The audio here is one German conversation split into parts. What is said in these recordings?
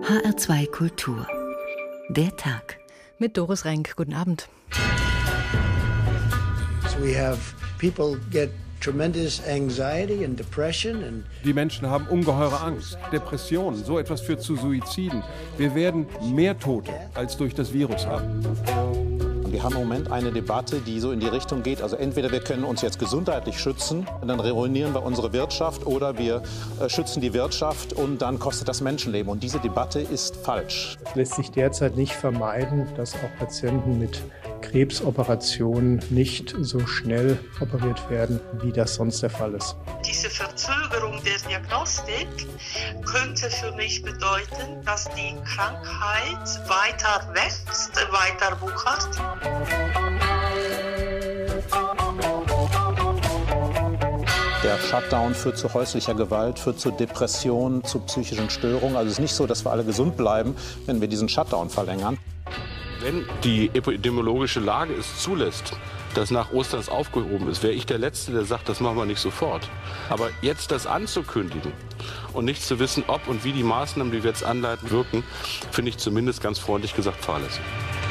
HR2 Kultur. Der Tag. Mit Doris Renk. Guten Abend. So we have people get tremendous anxiety and depression and die Menschen haben ungeheure Angst, Depressionen, so etwas führt zu Suiziden. Wir werden mehr Tote als durch das Virus haben. Wir haben im Moment eine Debatte, die so in die Richtung geht, also entweder wir können uns jetzt gesundheitlich schützen, dann ruinieren wir unsere Wirtschaft, oder wir schützen die Wirtschaft und dann kostet das Menschenleben. Und diese Debatte ist falsch. Es lässt sich derzeit nicht vermeiden, dass auch Patienten mit Krebsoperationen nicht so schnell operiert werden, wie das sonst der Fall ist. Diese Verzögerung der Diagnostik könnte für mich bedeuten, dass die Krankheit weiter wächst, weiter wuchert. Der Shutdown führt zu häuslicher Gewalt, führt zu Depressionen, zu psychischen Störungen. Also es ist nicht so, dass wir alle gesund bleiben, wenn wir diesen Shutdown verlängern. Wenn die epidemiologische Lage es zulässt, dass nach Ostern es aufgehoben ist, wäre ich der Letzte, der sagt, das machen wir nicht sofort. Aber jetzt das anzukündigen und nicht zu wissen, ob und wie die Maßnahmen, die wir jetzt anleiten, wirken, finde ich zumindest ganz freundlich gesagt fahrlässig.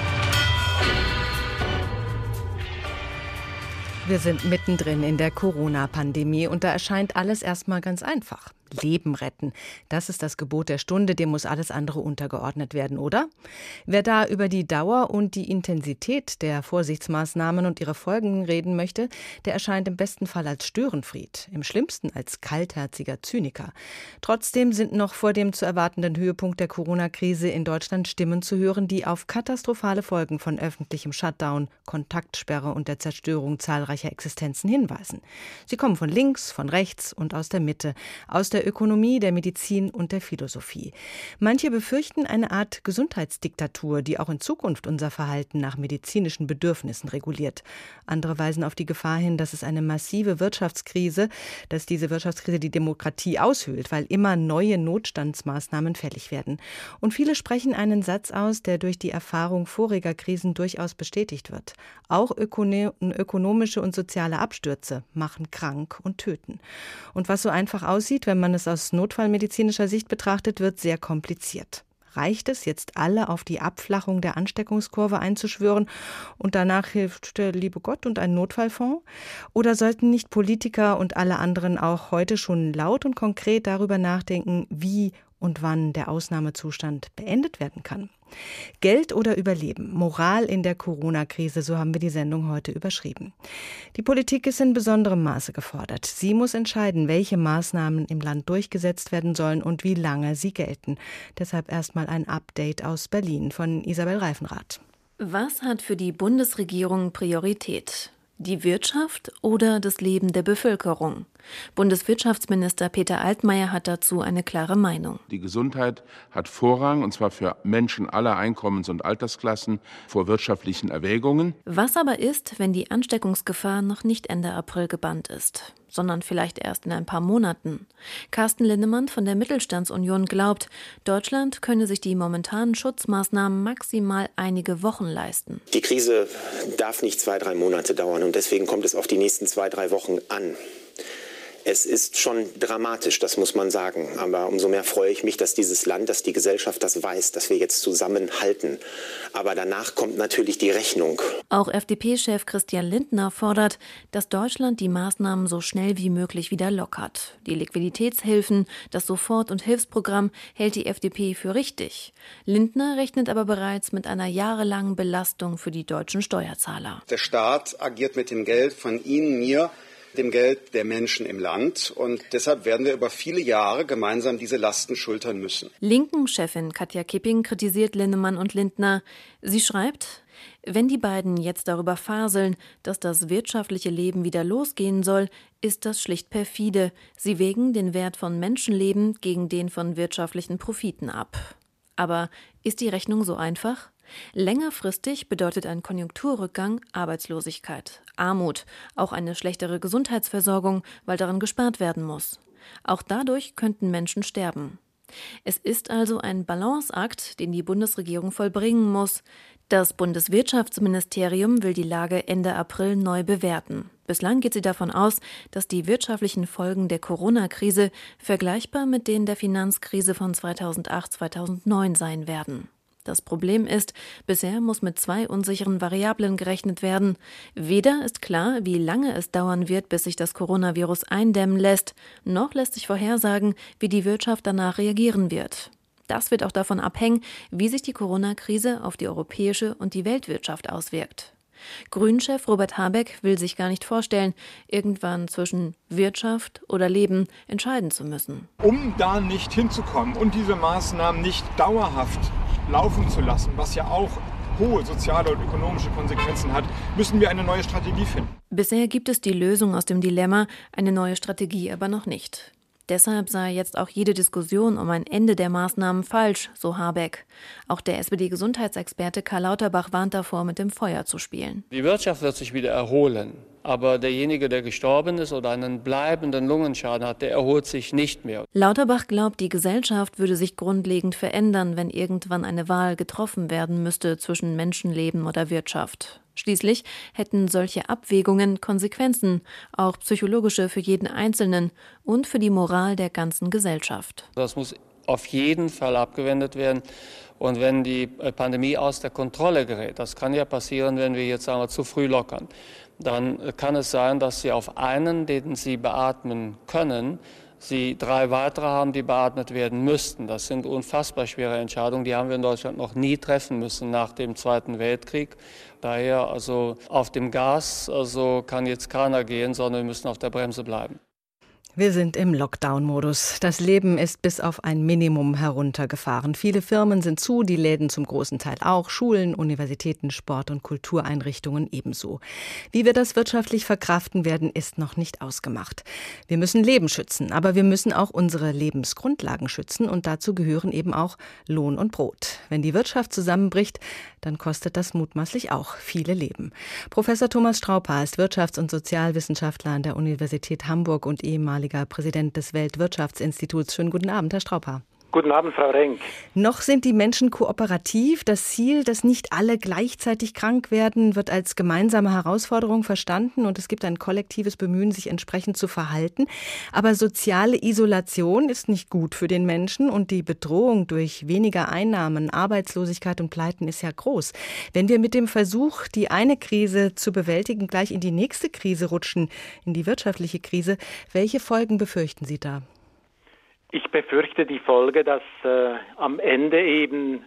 Wir sind mittendrin in der Corona-Pandemie und da erscheint alles erstmal ganz einfach. Leben retten. Das ist das Gebot der Stunde, dem muss alles andere untergeordnet werden, oder? Wer da über die Dauer und die Intensität der Vorsichtsmaßnahmen und ihre Folgen reden möchte, der erscheint im besten Fall als Störenfried, im schlimmsten als kaltherziger Zyniker. Trotzdem sind noch vor dem zu erwartenden Höhepunkt der Corona-Krise in Deutschland Stimmen zu hören, die auf katastrophale Folgen von öffentlichem Shutdown, Kontaktsperre und der Zerstörung zahlreicher Existenzen hinweisen. Sie kommen von links, von rechts und aus der Mitte, aus der Ökonomie, der Medizin und der Philosophie. Manche befürchten eine Art Gesundheitsdiktatur, die auch in Zukunft unser Verhalten nach medizinischen Bedürfnissen reguliert. Andere weisen auf die Gefahr hin, dass diese Wirtschaftskrise die Demokratie aushöhlt, weil immer neue Notstandsmaßnahmen fällig werden. Und viele sprechen einen Satz aus, der durch die Erfahrung voriger Krisen durchaus bestätigt wird. Auch ökonomische und soziale Abstürze machen krank und töten. Und was so einfach aussieht, wenn man es aus notfallmedizinischer Sicht betrachtet, wird sehr kompliziert. Reicht es jetzt, alle auf die Abflachung der Ansteckungskurve einzuschwören und danach hilft der liebe Gott und ein Notfallfonds? Oder sollten nicht Politiker und alle anderen auch heute schon laut und konkret darüber nachdenken, wie und wann der Ausnahmezustand beendet werden kann? Geld oder Überleben, Moral in der Corona-Krise, so haben wir die Sendung heute überschrieben. Die Politik ist in besonderem Maße gefordert. Sie muss entscheiden, welche Maßnahmen im Land durchgesetzt werden sollen und wie lange sie gelten. Deshalb erstmal ein Update aus Berlin von Isabel Reifenrath. Was hat für die Bundesregierung Priorität? Die Wirtschaft oder das Leben der Bevölkerung? Bundeswirtschaftsminister Peter Altmaier hat dazu eine klare Meinung. Die Gesundheit hat Vorrang, und zwar für Menschen aller Einkommens- und Altersklassen, vor wirtschaftlichen Erwägungen. Was aber ist, wenn die Ansteckungsgefahr noch nicht Ende April gebannt ist, sondern vielleicht erst in ein paar Monaten? Carsten Linnemann von der Mittelstandsunion glaubt, Deutschland könne sich die momentanen Schutzmaßnahmen maximal einige Wochen leisten. Die Krise darf nicht 2-3 Monate dauern und deswegen kommt es auf die nächsten 2-3 Wochen an. Es ist schon dramatisch, das muss man sagen. Aber umso mehr freue ich mich, dass dieses Land, dass die Gesellschaft das weiß, dass wir jetzt zusammenhalten. Aber danach kommt natürlich die Rechnung. Auch FDP-Chef Christian Lindner fordert, dass Deutschland die Maßnahmen so schnell wie möglich wieder lockert. Die Liquiditätshilfen, das Sofort- und Hilfsprogramm hält die FDP für richtig. Lindner rechnet aber bereits mit einer jahrelangen Belastung für die deutschen Steuerzahler. Der Staat agiert mit dem Geld von Ihnen, mir, dem Geld der Menschen im Land. Und deshalb werden wir über viele Jahre gemeinsam diese Lasten schultern müssen. Linken-Chefin Katja Kipping kritisiert Linnemann und Lindner. Sie schreibt, wenn die beiden jetzt darüber faseln, dass das wirtschaftliche Leben wieder losgehen soll, ist das schlicht perfide. Sie wägen den Wert von Menschenleben gegen den von wirtschaftlichen Profiten ab. Aber ist die Rechnung so einfach? Längerfristig bedeutet ein Konjunkturrückgang Arbeitslosigkeit, Armut, auch eine schlechtere Gesundheitsversorgung, weil daran gespart werden muss. Auch dadurch könnten Menschen sterben. Es ist also ein Balanceakt, den die Bundesregierung vollbringen muss. Das Bundeswirtschaftsministerium will die Lage Ende April neu bewerten. Bislang geht sie davon aus, dass die wirtschaftlichen Folgen der Corona-Krise vergleichbar mit denen der Finanzkrise von 2008/2009 sein werden. Das Problem ist, bisher muss mit 2 unsicheren Variablen gerechnet werden. Weder ist klar, wie lange es dauern wird, bis sich das Coronavirus eindämmen lässt, noch lässt sich vorhersagen, wie die Wirtschaft danach reagieren wird. Das wird auch davon abhängen, wie sich die Corona-Krise auf die europäische und die Weltwirtschaft auswirkt. Grünen-Chef Robert Habeck will sich gar nicht vorstellen, irgendwann zwischen Wirtschaft oder Leben entscheiden zu müssen. Um da nicht hinzukommen und diese Maßnahmen nicht dauerhaft laufen zu lassen, was ja auch hohe soziale und ökonomische Konsequenzen hat, müssen wir eine neue Strategie finden. Bisher gibt es die Lösung aus dem Dilemma, eine neue Strategie aber noch nicht. Deshalb sei jetzt auch jede Diskussion um ein Ende der Maßnahmen falsch, so Habeck. Auch der SPD-Gesundheitsexperte Karl Lauterbach warnt davor, mit dem Feuer zu spielen. Die Wirtschaft wird sich wieder erholen. Aber derjenige, der gestorben ist oder einen bleibenden Lungenschaden hat, der erholt sich nicht mehr. Lauterbach glaubt, die Gesellschaft würde sich grundlegend verändern, wenn irgendwann eine Wahl getroffen werden müsste zwischen Menschenleben oder Wirtschaft. Schließlich hätten solche Abwägungen Konsequenzen, auch psychologische für jeden Einzelnen und für die Moral der ganzen Gesellschaft. Das muss auf jeden Fall abgewendet werden. Und wenn die Pandemie aus der Kontrolle gerät, das kann ja passieren, wenn wir jetzt zu früh lockern, dann kann es sein, dass Sie auf einen, den Sie beatmen können, Sie 3 weitere haben, die beatmet werden müssten. Das sind unfassbar schwere Entscheidungen, die haben wir in Deutschland noch nie treffen müssen nach dem Zweiten Weltkrieg. Daher auf dem Gas kann jetzt keiner gehen, sondern wir müssen auf der Bremse bleiben. Wir sind im Lockdown-Modus. Das Leben ist bis auf ein Minimum heruntergefahren. Viele Firmen sind zu, die Läden zum großen Teil auch, Schulen, Universitäten, Sport- und Kultureinrichtungen ebenso. Wie wir das wirtschaftlich verkraften werden, ist noch nicht ausgemacht. Wir müssen Leben schützen, aber wir müssen auch unsere Lebensgrundlagen schützen und dazu gehören eben auch Lohn und Brot. Wenn die Wirtschaft zusammenbricht, dann kostet das mutmaßlich auch viele Leben. Professor Thomas Straupa ist Wirtschafts- und Sozialwissenschaftler an der Universität Hamburg und ehemaliger Präsident des Weltwirtschaftsinstituts. Schönen guten Abend, Herr Straupa. Guten Abend, Frau Renk. Noch sind die Menschen kooperativ. Das Ziel, dass nicht alle gleichzeitig krank werden, wird als gemeinsame Herausforderung verstanden und es gibt ein kollektives Bemühen, sich entsprechend zu verhalten. Aber soziale Isolation ist nicht gut für den Menschen und die Bedrohung durch weniger Einnahmen, Arbeitslosigkeit und Pleiten ist ja groß. Wenn wir mit dem Versuch, die eine Krise zu bewältigen, gleich in die nächste Krise rutschen, in die wirtschaftliche Krise, welche Folgen befürchten Sie da? Ich befürchte die Folge, dass am Ende eben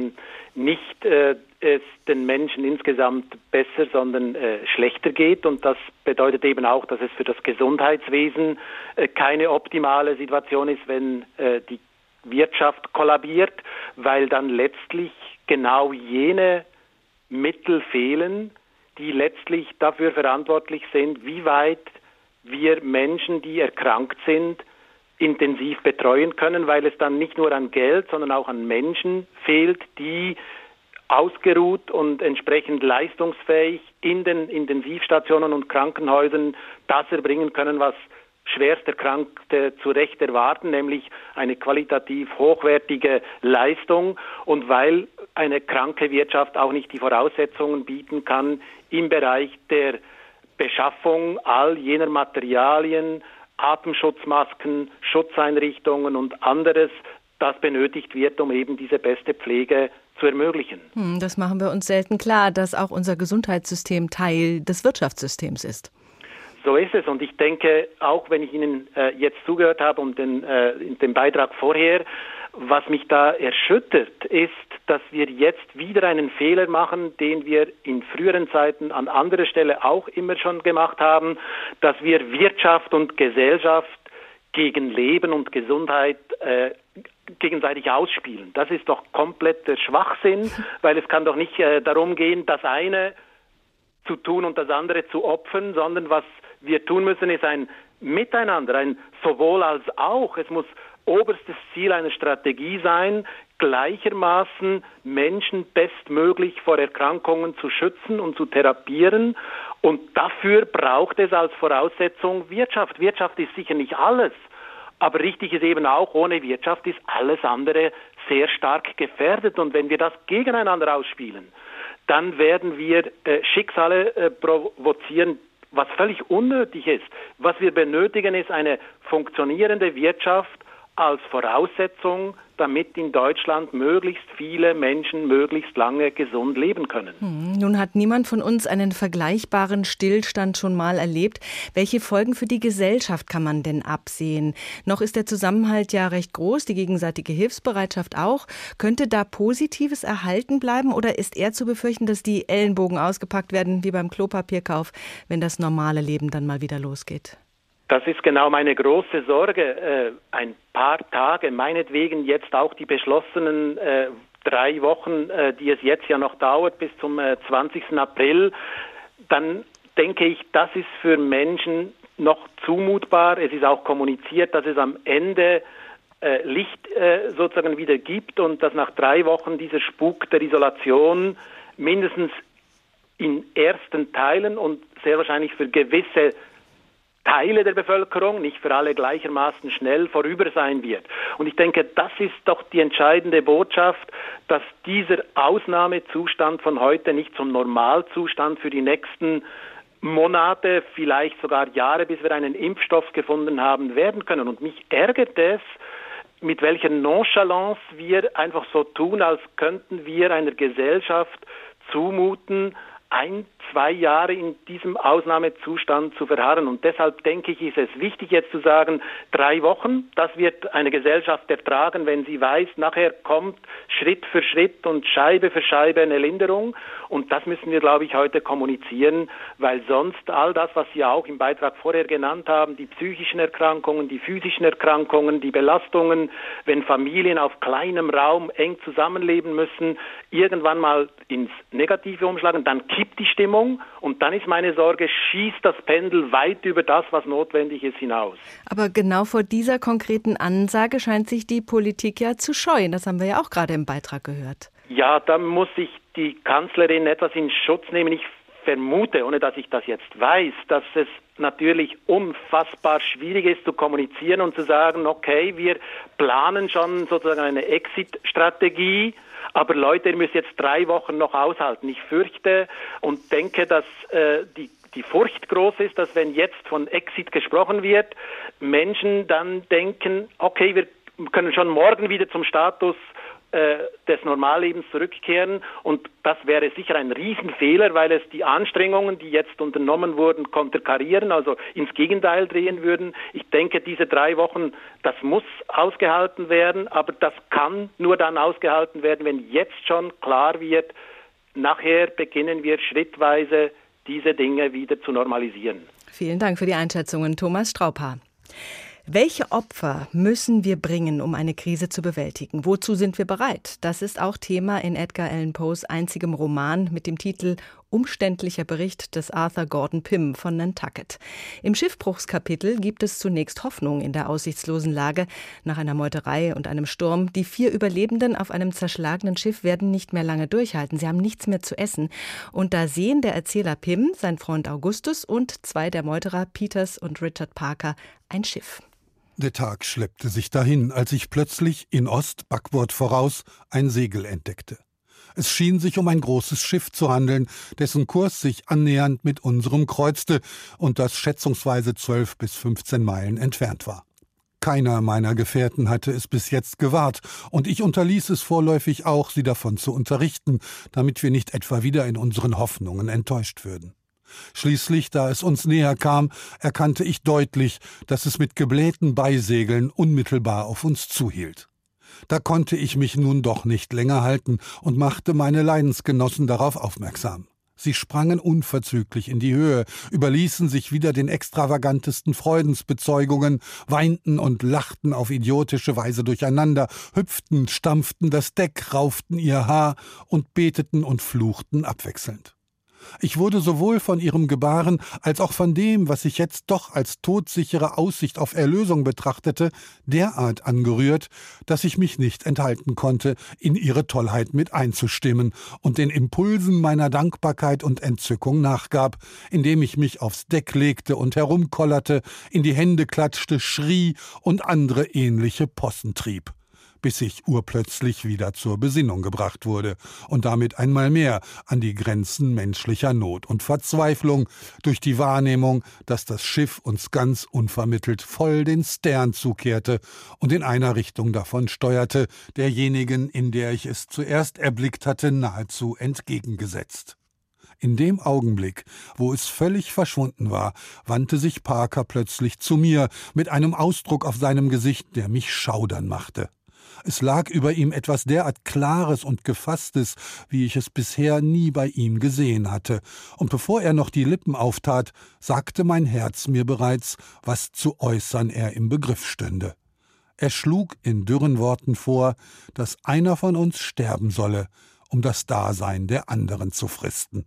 nicht es den Menschen insgesamt besser, sondern schlechter geht. Und das bedeutet eben auch, dass es für das Gesundheitswesen keine optimale Situation ist, wenn die Wirtschaft kollabiert, weil dann letztlich genau jene Mittel fehlen, die letztlich dafür verantwortlich sind, wie weit wir Menschen, die erkrankt sind, intensiv betreuen können, weil es dann nicht nur an Geld, sondern auch an Menschen fehlt, die ausgeruht und entsprechend leistungsfähig in den Intensivstationen und Krankenhäusern das erbringen können, was Schwersterkrankte zu Recht erwarten, nämlich eine qualitativ hochwertige Leistung. Und weil eine kranke Wirtschaft auch nicht die Voraussetzungen bieten kann, im Bereich der Beschaffung all jener Materialien, Atemschutzmasken, Schutzeinrichtungen und anderes, das benötigt wird, um eben diese beste Pflege zu ermöglichen. Das machen wir uns selten klar, dass auch unser Gesundheitssystem Teil des Wirtschaftssystems ist. So ist es. Und ich denke, auch wenn ich Ihnen jetzt zugehört habe und den Beitrag vorher, was mich da erschüttert, ist, dass wir jetzt wieder einen Fehler machen, den wir in früheren Zeiten an anderer Stelle auch immer schon gemacht haben, dass wir Wirtschaft und Gesellschaft gegen Leben und Gesundheit gegenseitig ausspielen. Das ist doch kompletter Schwachsinn, weil es kann doch nicht darum gehen, das eine zu tun und das andere zu opfern, sondern was wir tun müssen, ist ein Miteinander, ein sowohl als auch. Es muss oberstes Ziel einer Strategie sein, gleichermaßen Menschen bestmöglich vor Erkrankungen zu schützen und zu therapieren. Und dafür braucht es als Voraussetzung Wirtschaft. Wirtschaft ist sicher nicht alles, Aber richtig ist eben auch, ohne Wirtschaft ist alles andere sehr stark gefährdet. Und wenn wir das gegeneinander ausspielen, dann werden wir Schicksale provozieren, was völlig unnötig ist. Was wir benötigen, ist eine funktionierende Wirtschaft als Voraussetzung, damit in Deutschland möglichst viele Menschen möglichst lange gesund leben können. Nun hat niemand von uns einen vergleichbaren Stillstand schon mal erlebt. Welche Folgen für die Gesellschaft kann man denn absehen? Noch ist der Zusammenhalt ja recht groß, die gegenseitige Hilfsbereitschaft auch. Könnte da Positives erhalten bleiben oder ist eher zu befürchten, dass die Ellenbogen ausgepackt werden wie beim Klopapierkauf, wenn das normale Leben dann mal wieder losgeht? Das ist genau meine große Sorge. Ein paar Tage, meinetwegen jetzt auch die beschlossenen 3 Wochen, die es jetzt ja noch dauert bis zum 20. April, dann denke ich, das ist für Menschen noch zumutbar. Es ist auch kommuniziert, dass es am Ende Licht sozusagen wieder gibt und dass nach 3 Wochen dieser Spuk der Isolation mindestens in ersten Teilen und sehr wahrscheinlich für gewisse Teile der Bevölkerung, nicht für alle gleichermaßen schnell vorüber sein wird. Und ich denke, das ist doch die entscheidende Botschaft, dass dieser Ausnahmezustand von heute nicht zum Normalzustand für die nächsten Monate, vielleicht sogar Jahre, bis wir einen Impfstoff gefunden haben, werden können. Und mich ärgert es, mit welcher Nonchalance wir einfach so tun, als könnten wir einer Gesellschaft zumuten, 1, 2 Jahre in diesem Ausnahmezustand zu verharren. Und deshalb denke ich, ist es wichtig jetzt zu sagen, 3 Wochen, das wird eine Gesellschaft ertragen, wenn sie weiß, nachher kommt Schritt für Schritt und Scheibe für Scheibe eine Linderung. Und das müssen wir, glaube ich, heute kommunizieren, weil sonst all das, was Sie auch im Beitrag vorher genannt haben, die psychischen Erkrankungen, die physischen Erkrankungen, die Belastungen, wenn Familien auf kleinem Raum eng zusammenleben müssen, irgendwann mal ins Negative umschlagen, dann kippt die Stimmung und dann ist meine Sorge, schießt das Pendel weit über das, was notwendig ist, hinaus. Aber genau vor dieser konkreten Ansage scheint sich die Politik ja zu scheuen. Das haben wir ja auch gerade im Beitrag gehört. Ja, da muss sich die Kanzlerin etwas in Schutz nehmen. Ich vermute, ohne dass ich das jetzt weiß, dass es natürlich unfassbar schwierig ist zu kommunizieren und zu sagen, okay, wir planen schon sozusagen eine Exit-Strategie, aber Leute, ihr müsst jetzt 3 Wochen noch aushalten. Ich fürchte und denke, dass die Furcht groß ist, dass wenn jetzt von Exit gesprochen wird, Menschen dann denken, okay, wir können schon morgen wieder zum Status des Normallebens zurückkehren und das wäre sicher ein Riesenfehler, weil es die Anstrengungen, die jetzt unternommen wurden, konterkarieren, also ins Gegenteil drehen würden. Ich denke, diese 3 Wochen, das muss ausgehalten werden, aber das kann nur dann ausgehalten werden, wenn jetzt schon klar wird, nachher beginnen wir schrittweise diese Dinge wieder zu normalisieren. Vielen Dank für die Einschätzungen, Thomas Straubhaar. Welche Opfer müssen wir bringen, um eine Krise zu bewältigen? Wozu sind wir bereit? Das ist auch Thema in Edgar Allan Poes einzigem Roman mit dem Titel Umständlicher Bericht des Arthur Gordon Pym von Nantucket. Im Schiffbruchskapitel gibt es zunächst Hoffnung in der aussichtslosen Lage. Nach einer Meuterei und einem Sturm, die 4 Überlebenden auf einem zerschlagenen Schiff werden nicht mehr lange durchhalten. Sie haben nichts mehr zu essen. Und da sehen der Erzähler Pym, sein Freund Augustus und 2 der Meuterer, Peters und Richard Parker, ein Schiff. Der Tag schleppte sich dahin, als ich plötzlich in Ost, Backbord voraus, ein Segel entdeckte. Es schien sich um ein großes Schiff zu handeln, dessen Kurs sich annähernd mit unserem kreuzte und das schätzungsweise 12 bis 15 Meilen entfernt war. Keiner meiner Gefährten hatte es bis jetzt gewahrt, und ich unterließ es vorläufig auch, sie davon zu unterrichten, damit wir nicht etwa wieder in unseren Hoffnungen enttäuscht würden. Schließlich, da es uns näher kam, erkannte ich deutlich, dass es mit geblähten Beisegeln unmittelbar auf uns zuhielt. Da konnte ich mich nun doch nicht länger halten und machte meine Leidensgenossen darauf aufmerksam. Sie sprangen unverzüglich in die Höhe, überließen sich wieder den extravagantesten Freudensbezeugungen, weinten und lachten auf idiotische Weise durcheinander, hüpften, stampften das Deck, rauften ihr Haar und beteten und fluchten abwechselnd. Ich wurde sowohl von ihrem Gebaren als auch von dem, was ich jetzt doch als todsichere Aussicht auf Erlösung betrachtete, derart angerührt, dass ich mich nicht enthalten konnte, in ihre Tollheit mit einzustimmen und den Impulsen meiner Dankbarkeit und Entzückung nachgab, indem ich mich aufs Deck legte und herumkollerte, in die Hände klatschte, schrie und andere ähnliche Possen trieb, bis ich urplötzlich wieder zur Besinnung gebracht wurde und damit einmal mehr an die Grenzen menschlicher Not und Verzweiflung durch die Wahrnehmung, dass das Schiff uns ganz unvermittelt voll den Stern zukehrte und in einer Richtung davon steuerte, derjenigen, in der ich es zuerst erblickt hatte, nahezu entgegengesetzt. In dem Augenblick, wo es völlig verschwunden war, wandte sich Parker plötzlich zu mir mit einem Ausdruck auf seinem Gesicht, der mich schaudern machte. Es lag über ihm etwas derart Klares und Gefasstes, wie ich es bisher nie bei ihm gesehen hatte, und bevor er noch die Lippen auftat, sagte mein Herz mir bereits, was zu äußern er im Begriff stünde. Er schlug in dürren Worten vor, dass einer von uns sterben solle, um das Dasein der anderen zu fristen.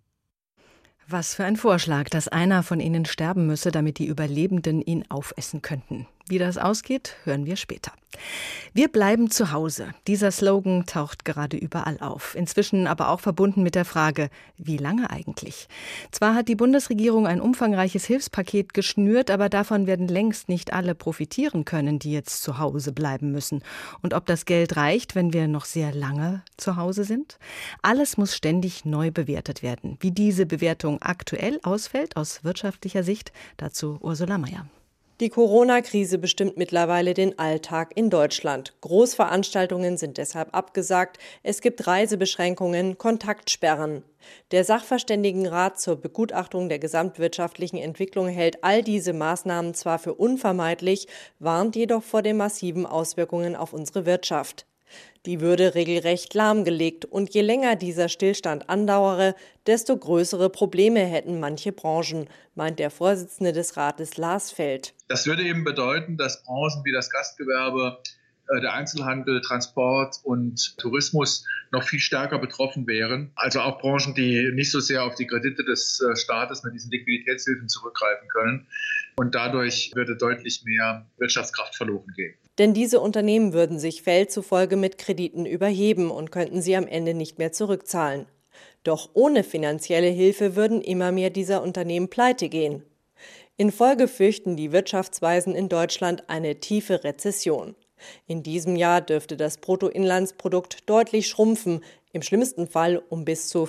Was für ein Vorschlag, dass einer von ihnen sterben müsse, damit die Überlebenden ihn aufessen könnten. Wie das ausgeht, hören wir später. Wir bleiben zu Hause. Dieser Slogan taucht gerade überall auf. Inzwischen aber auch verbunden mit der Frage, wie lange eigentlich? Zwar hat die Bundesregierung ein umfangreiches Hilfspaket geschnürt, aber davon werden längst nicht alle profitieren können, die jetzt zu Hause bleiben müssen. Und ob das Geld reicht, wenn wir noch sehr lange zu Hause sind? Alles muss ständig neu bewertet werden. Wie diese Bewertung aktuell ausfällt aus wirtschaftlicher Sicht, dazu Ursula Mayer. Die Corona-Krise bestimmt mittlerweile den Alltag in Deutschland. Großveranstaltungen sind deshalb abgesagt. Es gibt Reisebeschränkungen, Kontaktsperren. Der Sachverständigenrat zur Begutachtung der gesamtwirtschaftlichen Entwicklung hält all diese Maßnahmen zwar für unvermeidlich, warnt jedoch vor den massiven Auswirkungen auf unsere Wirtschaft. Die würde regelrecht lahmgelegt, und je länger dieser Stillstand andauere, desto größere Probleme hätten manche Branchen, meint der Vorsitzende des Rates Lars Feld. Das würde eben bedeuten, dass Branchen wie das Gastgewerbe, der Einzelhandel, Transport und Tourismus noch viel stärker betroffen wären. Also auch Branchen, die nicht so sehr auf die Kredite des Staates mit diesen Liquiditätshilfen zurückgreifen können. Und dadurch würde deutlich mehr Wirtschaftskraft verloren gehen. Denn diese Unternehmen würden sich Feld zufolge mit Krediten überheben und könnten sie am Ende nicht mehr zurückzahlen. Doch ohne finanzielle Hilfe würden immer mehr dieser Unternehmen pleite gehen. In Folge fürchten die Wirtschaftsweisen in Deutschland eine tiefe Rezession. In diesem Jahr dürfte das Bruttoinlandsprodukt deutlich schrumpfen, im schlimmsten Fall um bis zu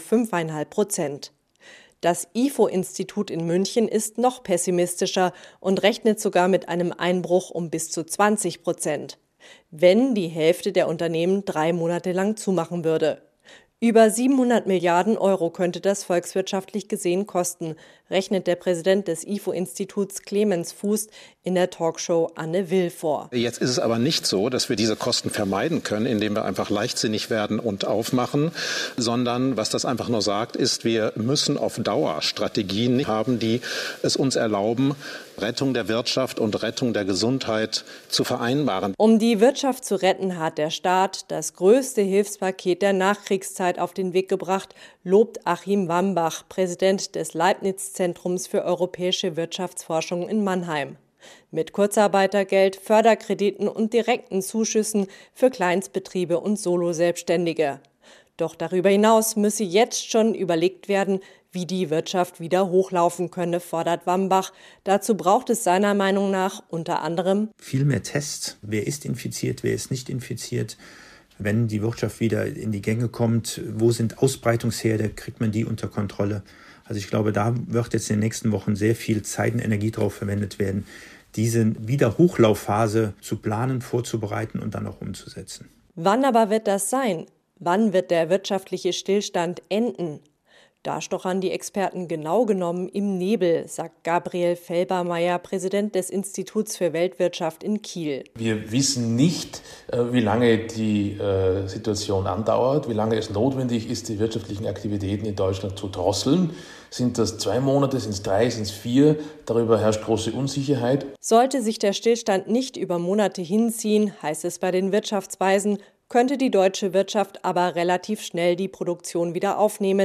5,5%. Das IFO-Institut in München ist noch pessimistischer und rechnet sogar mit einem Einbruch um bis zu 20%, wenn die Hälfte der Unternehmen 3 Monate lang zumachen würde. Über 700 Milliarden Euro könnte das volkswirtschaftlich gesehen kosten, rechnet der Präsident des IFO-Instituts Clemens Fuß in der Talkshow Anne Will vor. Jetzt ist es aber nicht so, dass wir diese Kosten vermeiden können, indem wir einfach leichtsinnig werden und aufmachen, sondern was das einfach nur sagt, ist, wir müssen auf Dauer Strategien haben, die es uns erlauben, Rettung der Wirtschaft und Rettung der Gesundheit zu vereinbaren. Um die Wirtschaft zu retten, hat der Staat das größte Hilfspaket der Nachkriegszeit auf den Weg gebracht, lobt Achim Wambach, Präsident des Leibniz-Zentrums für europäische Wirtschaftsforschung in Mannheim. Mit Kurzarbeitergeld, Förderkrediten und direkten Zuschüssen für Kleinstbetriebe und Soloselbstständige. Doch darüber hinaus müsse jetzt schon überlegt werden, wie die Wirtschaft wieder hochlaufen könne, fordert Wambach. Dazu braucht es seiner Meinung nach unter anderem viel mehr Tests. Wer ist infiziert, wer ist nicht infiziert? Wenn die Wirtschaft wieder in die Gänge kommt, wo sind Ausbreitungsherde, kriegt man die unter Kontrolle? Also ich glaube, da wird jetzt in den nächsten Wochen sehr viel Zeit und Energie drauf verwendet werden, diese Wiederhochlaufphase zu planen, vorzubereiten und dann auch umzusetzen. Wann aber wird das sein? Wann wird der wirtschaftliche Stillstand enden? Da stochern die Experten genau genommen im Nebel, sagt Gabriel Felbermeier, Präsident des Instituts für Weltwirtschaft in Kiel. Wir wissen nicht, wie lange die Situation andauert, wie lange es notwendig ist, die wirtschaftlichen Aktivitäten in Deutschland zu drosseln. Sind das 2 Monate, sind es 3, sind es 4? Darüber herrscht große Unsicherheit. Sollte sich der Stillstand nicht über Monate hinziehen, heißt es bei den Wirtschaftsweisen, könnte die deutsche Wirtschaft aber relativ schnell die Produktion wieder aufnehmen,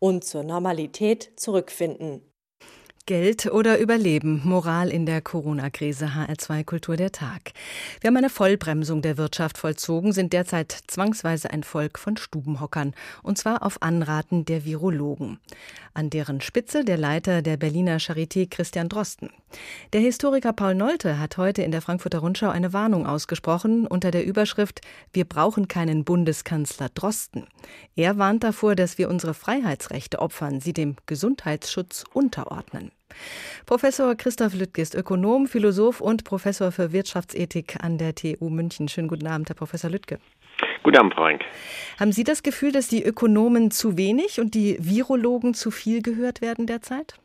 und zur Normalität zurückfinden. Geld oder Überleben, Moral in der Corona-Krise, HR2 Kultur der Tag. Wir haben eine Vollbremsung der Wirtschaft vollzogen, sind derzeit zwangsweise ein Volk von Stubenhockern, und zwar auf Anraten der Virologen. An deren Spitze der Leiter der Berliner Charité Christian Drosten. Der Historiker Paul Nolte hat heute in der Frankfurter Rundschau eine Warnung ausgesprochen unter der Überschrift „Wir brauchen keinen Bundeskanzler Drosten". Er warnt davor, dass wir unsere Freiheitsrechte opfern, sie dem Gesundheitsschutz unterordnen. Professor Christoph Lüttke ist Ökonom, Philosoph und Professor für Wirtschaftsethik an der TU München. Schönen guten Abend, Herr Professor Lüttke. Guten Abend, Frau Henk. Haben Sie das Gefühl, dass die Ökonomen zu wenig und die Virologen zu viel gehört werden derzeit?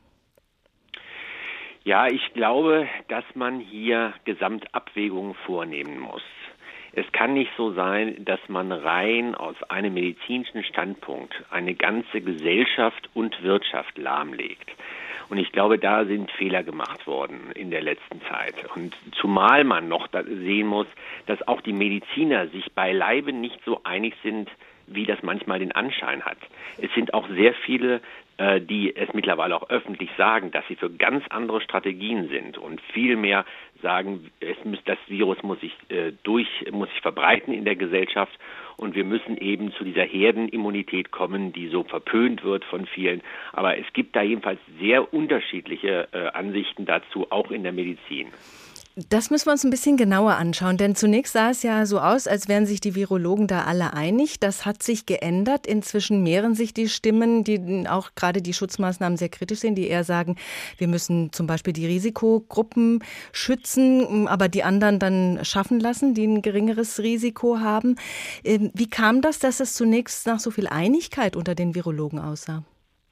Ja, ich glaube, dass man hier Gesamtabwägungen vornehmen muss. Es kann nicht so sein, dass man rein aus einem medizinischen Standpunkt eine ganze Gesellschaft und Wirtschaft lahmlegt. Und ich glaube, da sind Fehler gemacht worden in der letzten Zeit. Und zumal man noch sehen muss, dass auch die Mediziner sich beileibe nicht so einig sind, wie das manchmal den Anschein hat. Es sind auch sehr viele, die es mittlerweile auch öffentlich sagen, dass sie für ganz andere Strategien sind und vielmehr sagen, das Virus muss sich verbreiten in der Gesellschaft und wir müssen eben zu dieser Herdenimmunität kommen, die so verpönt wird von vielen. Aber es gibt da jedenfalls sehr unterschiedliche Ansichten dazu, auch in der Medizin. Das müssen wir uns ein bisschen genauer anschauen, denn zunächst sah es ja so aus, als wären sich die Virologen da alle einig. Das hat sich geändert. Inzwischen mehren sich die Stimmen, die auch gerade die Schutzmaßnahmen sehr kritisch sehen, die eher sagen, wir müssen zum Beispiel die Risikogruppen schützen, aber die anderen dann schaffen lassen, die ein geringeres Risiko haben. Wie kam das, dass es zunächst nach so viel Einigkeit unter den Virologen aussah?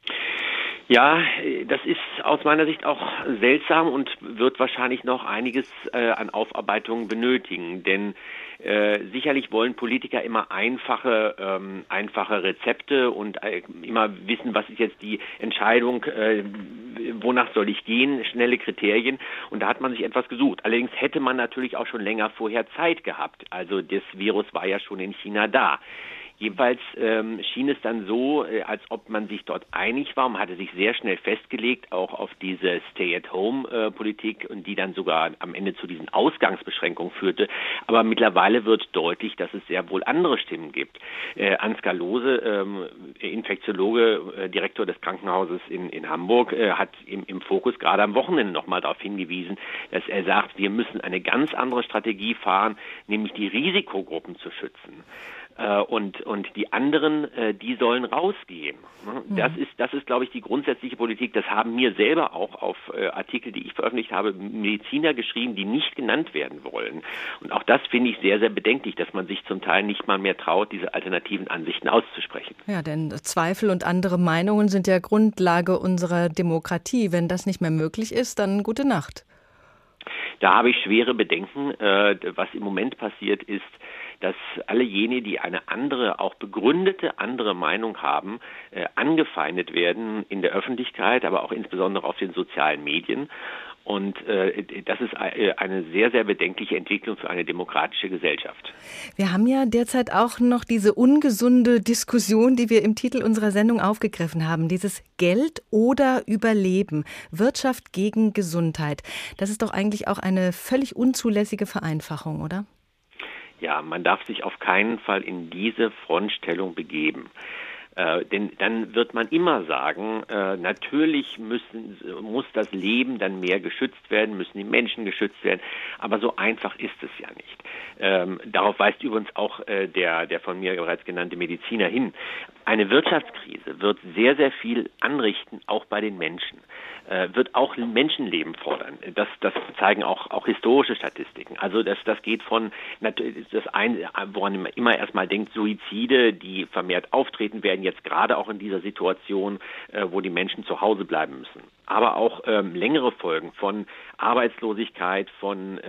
Ja, das ist aus meiner Sicht auch seltsam und wird wahrscheinlich noch einiges an Aufarbeitung benötigen, denn sicherlich wollen Politiker immer einfache Rezepte und immer wissen, was ist jetzt die Entscheidung, wonach soll ich gehen, schnelle Kriterien, und da hat man sich etwas gesucht. Allerdings hätte man natürlich auch schon länger vorher Zeit gehabt, also das Virus war ja schon in China da. Jedenfalls schien es dann so, als ob man sich dort einig war. Man hatte sich sehr schnell festgelegt, auch auf diese Stay-at-home-Politik, und die dann sogar am Ende zu diesen Ausgangsbeschränkungen führte. Aber mittlerweile wird deutlich, dass es sehr wohl andere Stimmen gibt. Ansgar Lohse, Infektiologe, Direktor des Krankenhauses in Hamburg, hat im Fokus gerade am Wochenende nochmal darauf hingewiesen, dass er sagt, wir müssen eine ganz andere Strategie fahren, nämlich die Risikogruppen zu schützen. Und die anderen, die sollen rausgehen. Das ist, glaube ich, die grundsätzliche Politik. Das haben mir selber auch auf Artikel, die ich veröffentlicht habe, Mediziner geschrieben, die nicht genannt werden wollen. Und auch das finde ich sehr, sehr bedenklich, dass man sich zum Teil nicht mal mehr traut, diese alternativen Ansichten auszusprechen. Ja, denn Zweifel und andere Meinungen sind ja Grundlage unserer Demokratie. Wenn das nicht mehr möglich ist, dann gute Nacht. Da habe ich schwere Bedenken. Was im Moment passiert ist, dass alle jene, die eine andere, auch begründete andere Meinung haben, angefeindet werden in der Öffentlichkeit, aber auch insbesondere auf den sozialen Medien. Und das ist eine sehr, sehr bedenkliche Entwicklung für eine demokratische Gesellschaft. Wir haben ja derzeit auch noch diese ungesunde Diskussion, die wir im Titel unserer Sendung aufgegriffen haben. Dieses Geld oder Überleben, Wirtschaft gegen Gesundheit. Das ist doch eigentlich auch eine völlig unzulässige Vereinfachung, oder? Ja, man darf sich auf keinen Fall in diese Frontstellung begeben. Denn dann wird man immer sagen, natürlich muss das Leben dann mehr geschützt werden, müssen die Menschen geschützt werden, aber so einfach ist es ja nicht. Darauf weist übrigens auch der von mir bereits genannte Mediziner hin. Eine Wirtschaftskrise wird sehr, sehr viel anrichten, auch bei den Menschen. Wird auch Menschenleben fordern. Das zeigen auch historische Statistiken. Also das geht von woran man immer erstmal denkt, Suizide, die vermehrt auftreten werden, jetzt gerade auch in dieser Situation, wo die Menschen zu Hause bleiben müssen. Aber auch längere Folgen von Arbeitslosigkeit, von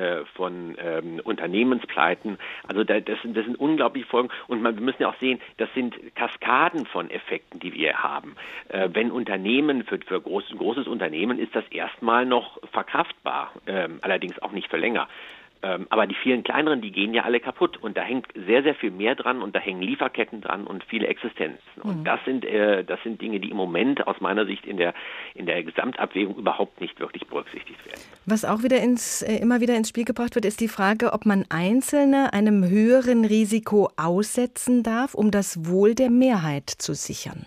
Unternehmenspleiten. Also das sind unglaubliche Folgen. Und wir müssen ja auch sehen, das sind Kaskaden von Effekten, die wir haben. Wenn Unternehmen, für ein großes Unternehmen ist das erstmal noch verkraftbar, allerdings auch nicht für länger. Aber die vielen kleineren, die gehen ja alle kaputt. Und da hängt sehr, sehr viel mehr dran und da hängen Lieferketten dran und viele Existenzen. Und das sind Dinge, die im Moment aus meiner Sicht in der Gesamtabwägung überhaupt nicht wirklich berücksichtigt werden. Was auch wieder immer wieder ins Spiel gebracht wird, ist die Frage, ob man Einzelne einem höheren Risiko aussetzen darf, um das Wohl der Mehrheit zu sichern.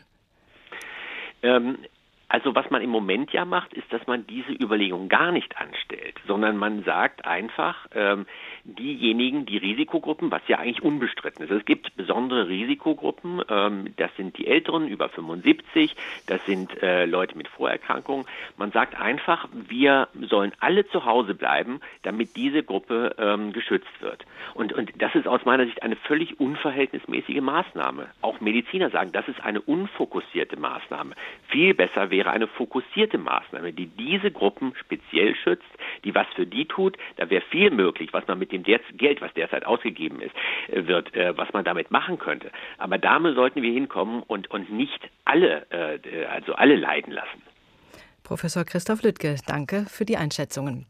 Also was man im Moment ja macht, ist, dass man diese Überlegung gar nicht anstellt, sondern man sagt einfach, diejenigen, die Risikogruppen, was ja eigentlich unbestritten ist. Es gibt besondere Risikogruppen, das sind die Älteren über 75, das sind Leute mit Vorerkrankungen. Man sagt einfach, wir sollen alle zu Hause bleiben, damit diese Gruppe geschützt wird. Und das ist aus meiner Sicht eine völlig unverhältnismäßige Maßnahme. Auch Mediziner sagen, das ist eine unfokussierte Maßnahme. Viel besser wäre eine fokussierte Maßnahme, die diese Gruppen speziell schützt, die was für die tut. Da wäre viel möglich, was man mit dem Geld, was derzeit ausgegeben wird, was man damit machen könnte. Aber damit sollten wir hinkommen und nicht alle leiden lassen. Professor Christoph Lüttke, danke für die Einschätzungen.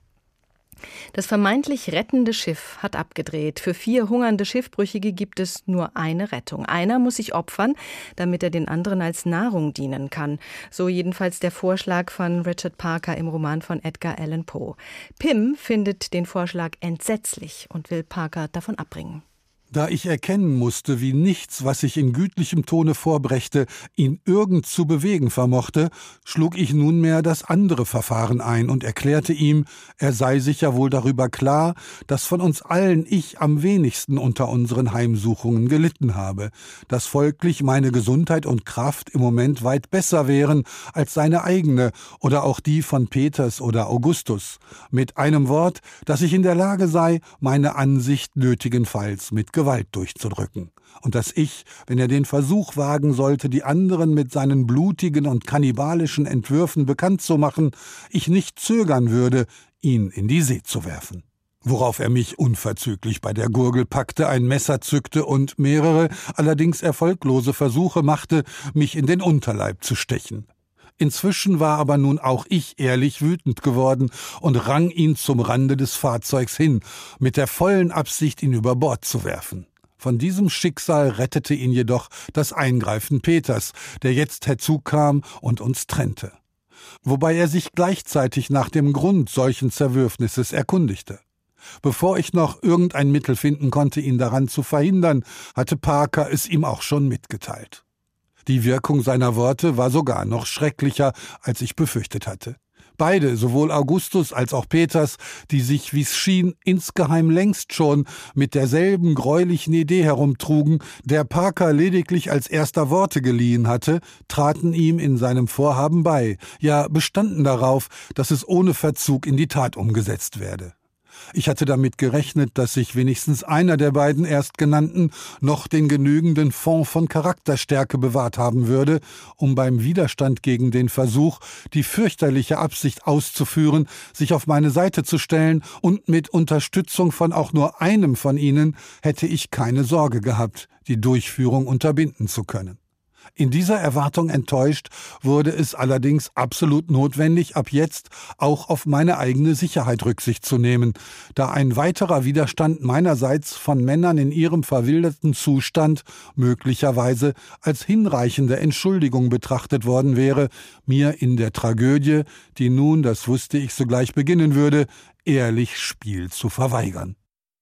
Das vermeintlich rettende Schiff hat abgedreht. Für 4 hungernde Schiffbrüchige gibt es nur eine Rettung. Einer muss sich opfern, damit er den anderen als Nahrung dienen kann. So jedenfalls der Vorschlag von Richard Parker im Roman von Edgar Allan Poe. Pim findet den Vorschlag entsetzlich und will Parker davon abbringen. Da ich erkennen musste, wie nichts, was ich in gütlichem Tone vorbrächte, ihn irgend zu bewegen vermochte, schlug ich nunmehr das andere Verfahren ein und erklärte ihm, er sei sich ja wohl darüber klar, dass von uns allen ich am wenigsten unter unseren Heimsuchungen gelitten habe, dass folglich meine Gesundheit und Kraft im Moment weit besser wären als seine eigene oder auch die von Peters oder Augustus. Mit einem Wort, dass ich in der Lage sei, meine Ansicht nötigenfalls mit Gewalt durchzudrücken. Und dass ich, wenn er den Versuch wagen sollte, die anderen mit seinen blutigen und kannibalischen Entwürfen bekannt zu machen, ich nicht zögern würde, ihn in die See zu werfen. Worauf er mich unverzüglich bei der Gurgel packte, ein Messer zückte und mehrere, allerdings erfolglose Versuche machte, mich in den Unterleib zu stechen. Inzwischen war aber nun auch ich ehrlich wütend geworden und rang ihn zum Rande des Fahrzeugs hin, mit der vollen Absicht, ihn über Bord zu werfen. Von diesem Schicksal rettete ihn jedoch das Eingreifen Peters, der jetzt herzukam und uns trennte. Wobei er sich gleichzeitig nach dem Grund solchen Zerwürfnisses erkundigte. Bevor ich noch irgendein Mittel finden konnte, ihn daran zu verhindern, hatte Parker es ihm auch schon mitgeteilt. Die Wirkung seiner Worte war sogar noch schrecklicher, als ich befürchtet hatte. Beide, sowohl Augustus als auch Peters, die sich, wie es schien, insgeheim längst schon mit derselben greulichen Idee herumtrugen, der Parker lediglich als erster Worte geliehen hatte, traten ihm in seinem Vorhaben bei, ja bestanden darauf, dass es ohne Verzug in die Tat umgesetzt werde. Ich hatte damit gerechnet, dass sich wenigstens einer der beiden Erstgenannten noch den genügenden Fond von Charakterstärke bewahrt haben würde, um beim Widerstand gegen den Versuch, die fürchterliche Absicht auszuführen, sich auf meine Seite zu stellen, und mit Unterstützung von auch nur einem von ihnen hätte ich keine Sorge gehabt, die Durchführung unterbinden zu können. In dieser Erwartung enttäuscht, wurde es allerdings absolut notwendig, ab jetzt auch auf meine eigene Sicherheit Rücksicht zu nehmen, da ein weiterer Widerstand meinerseits von Männern in ihrem verwilderten Zustand möglicherweise als hinreichende Entschuldigung betrachtet worden wäre, mir in der Tragödie, die nun, das wusste ich, sogleich beginnen würde, ehrlich Spiel zu verweigern.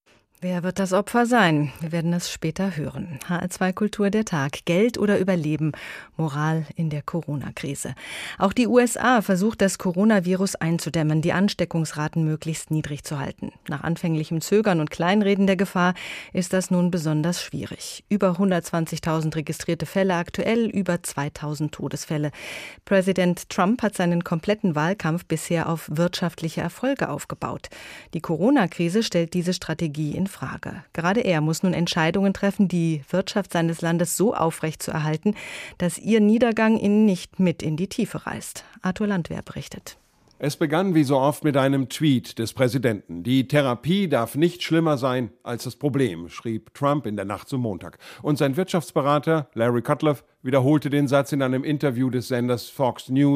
Wer wird das Opfer sein? Wir werden es später hören. HR2 Kultur der Tag. Geld oder Überleben? Moral in der Corona-Krise. Auch die USA versucht, das Coronavirus einzudämmen, die Ansteckungsraten möglichst niedrig zu halten. Nach anfänglichem Zögern und Kleinreden der Gefahr ist das nun besonders schwierig. Über 120.000 registrierte Fälle aktuell, über 2.000 Todesfälle. Präsident Trump hat seinen kompletten Wahlkampf bisher auf wirtschaftliche Erfolge aufgebaut. Die Corona-Krise stellt diese Strategie in Frage. Gerade er muss nun Entscheidungen treffen, die Wirtschaft seines Landes so aufrechtzuerhalten, dass ihr Niedergang ihn nicht mit in die Tiefe reißt. Arthur Landwehr berichtet. Es begann wie so oft mit einem Tweet des Präsidenten. Die Therapie darf nicht schlimmer sein als das Problem, schrieb Trump in der Nacht zum Montag. Und sein Wirtschaftsberater Larry Kudlow wiederholte den Satz in einem Interview des Senders Fox News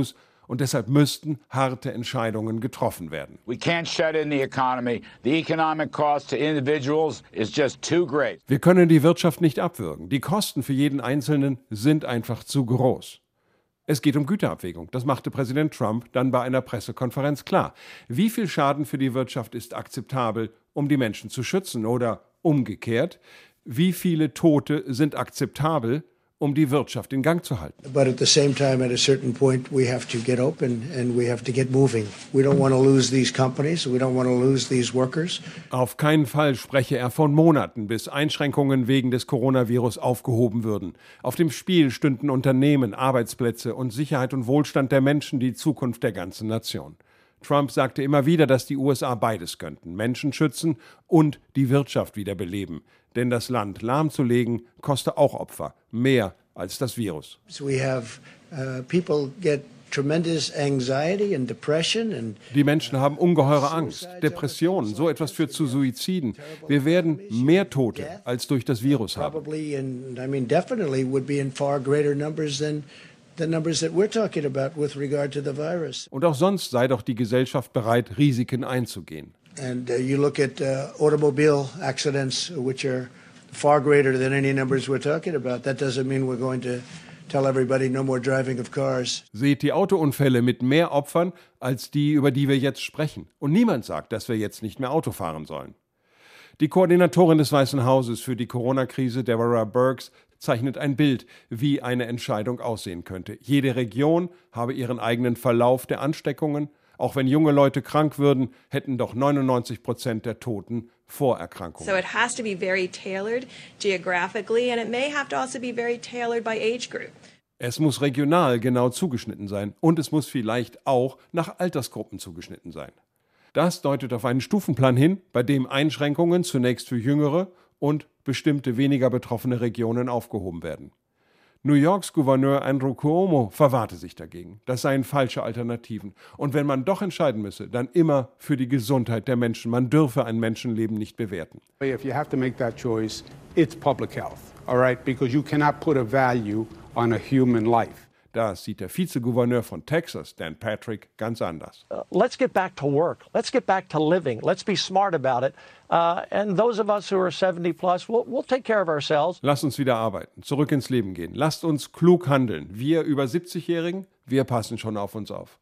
Und deshalb müssten harte Entscheidungen getroffen werden. We can't shut in the economy. The economic cost to individuals is just too great. Wir können die Wirtschaft nicht abwürgen. Die Kosten für jeden Einzelnen sind einfach zu groß. Es geht um Güterabwägung. Das machte Präsident Trump dann bei einer Pressekonferenz klar. Wie viel Schaden für die Wirtschaft ist akzeptabel, um die Menschen zu schützen? Oder umgekehrt, wie viele Tote sind akzeptabel, um die Wirtschaft in Gang zu halten? But at the same time, at a certain point, we have to get open and we have to get moving. We don't want to lose these companies. We don't want to lose these workers. Auf keinen Fall spreche er von Monaten, bis Einschränkungen wegen des Coronavirus aufgehoben würden. Auf dem Spiel stünden Unternehmen, Arbeitsplätze und Sicherheit und Wohlstand der Menschen, die Zukunft der ganzen Nation. Trump sagte immer wieder, dass die USA beides könnten: Menschen schützen und die Wirtschaft wiederbeleben. Denn das Land lahmzulegen, koste auch Opfer, mehr als das Virus. We have people get tremendous anxiety and depression and die Menschen haben ungeheure Angst, Depressionen, so etwas führt zu Suiziden. Wir werden mehr Tote als durch das Virus haben. probably and I mean definitely would be in far greater numbers than the numbers that we're talking about with regard to the virus. Und auch sonst sei doch die Gesellschaft bereit, Risiken einzugehen. And you look at automobile accidents, which are far greater than any numbers we're talking about. That doesn't mean we're going to tell everybody no more driving of cars. Seht die Autounfälle mit mehr Opfern als die, über die wir jetzt sprechen. Und niemand sagt, dass wir jetzt nicht mehr Auto fahren sollen. Die Koordinatorin des Weißen Hauses für die Corona-Krise, Deborah Birx, zeichnet ein Bild, wie eine Entscheidung aussehen könnte. Jede Region habe ihren eigenen Verlauf der Ansteckungen. Auch wenn junge Leute krank würden, hätten doch 99% der Toten Vorerkrankungen. So it has to be very tailored geographically and it may have to also be very tailored by age group. Es muss regional genau zugeschnitten sein und es muss vielleicht auch nach Altersgruppen zugeschnitten sein. Das deutet auf einen Stufenplan hin, bei dem Einschränkungen zunächst für jüngere und bestimmte weniger betroffene Regionen aufgehoben werden. New Yorks Gouverneur Andrew Cuomo verwahrte sich dagegen. Das seien falsche Alternativen. Und wenn man doch entscheiden müsse, dann immer für die Gesundheit der Menschen. Man dürfe ein Menschenleben nicht bewerten. If you have to make that choice, it's public health, all right? Because you cannot put a value on a human life. Das sieht der Vizegouverneur von Texas, Dan Patrick, ganz anders. Let's get back to work. Let's get back to living. Let's be smart about it. And those of us who are 70 plus, we'll take care of ourselves. Lasst uns wieder arbeiten, zurück ins Leben gehen. Lasst uns klug handeln. Wir über 70-Jährigen, wir passen schon auf uns auf.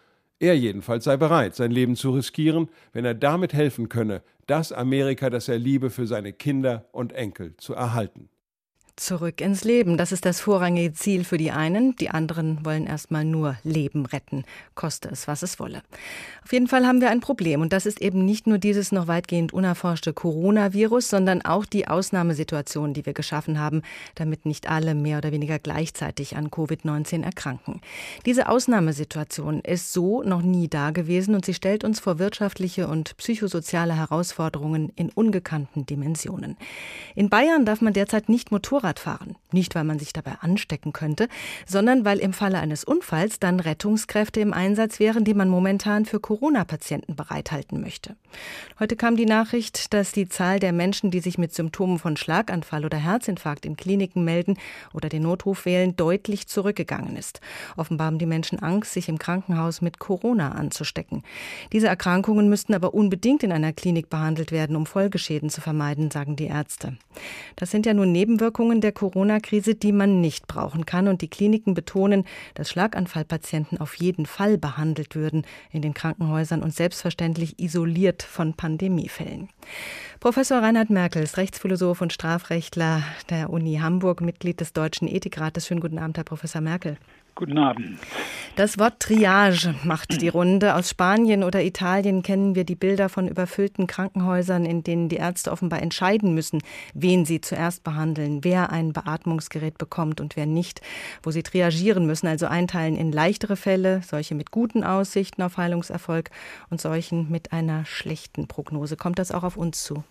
Er jedenfalls sei bereit, sein Leben zu riskieren, wenn er damit helfen könne, das Amerika, das er liebe, für seine Kinder und Enkel zu erhalten. Zurück ins Leben, das ist das vorrangige Ziel für die einen. Die anderen wollen erstmal nur Leben retten, koste es, was es wolle. Auf jeden Fall haben wir ein Problem und das ist eben nicht nur dieses noch weitgehend unerforschte Coronavirus, sondern auch die Ausnahmesituation, die wir geschaffen haben, damit nicht alle mehr oder weniger gleichzeitig an Covid-19 erkranken. Diese Ausnahmesituation ist so noch nie da gewesen und sie stellt uns vor wirtschaftliche und psychosoziale Herausforderungen in ungekannten Dimensionen. In Bayern darf man derzeit nicht Motorrad fahren. Nicht, weil man sich dabei anstecken könnte, sondern weil im Falle eines Unfalls dann Rettungskräfte im Einsatz wären, die man momentan für Corona-Patienten bereithalten möchte. Heute kam die Nachricht, dass die Zahl der Menschen, die sich mit Symptomen von Schlaganfall oder Herzinfarkt in Kliniken melden oder den Notruf wählen, deutlich zurückgegangen ist. Offenbar haben die Menschen Angst, sich im Krankenhaus mit Corona anzustecken. Diese Erkrankungen müssten aber unbedingt in einer Klinik behandelt werden, um Folgeschäden zu vermeiden, sagen die Ärzte. Das sind ja nur Nebenwirkungen der Corona-Krise, die man nicht brauchen kann. Und die Kliniken betonen, dass Schlaganfallpatienten auf jeden Fall behandelt würden in den Krankenhäusern und selbstverständlich isoliert von Pandemiefällen. Professor Reinhard Merkels, Rechtsphilosoph und Strafrechtler der Uni Hamburg, Mitglied des Deutschen Ethikrates. Schönen guten Abend, Herr Professor Merkel. Guten Abend. Das Wort Triage macht die Runde. Aus Spanien oder Italien kennen wir die Bilder von überfüllten Krankenhäusern, in denen die Ärzte offenbar entscheiden müssen, wen sie zuerst behandeln, wer ein Beatmungsgerät bekommt und wer nicht, wo sie triagieren müssen, also einteilen in leichtere Fälle, solche mit guten Aussichten auf Heilungserfolg und solchen mit einer schlechten Prognose. Kommt das auch auf uns zu?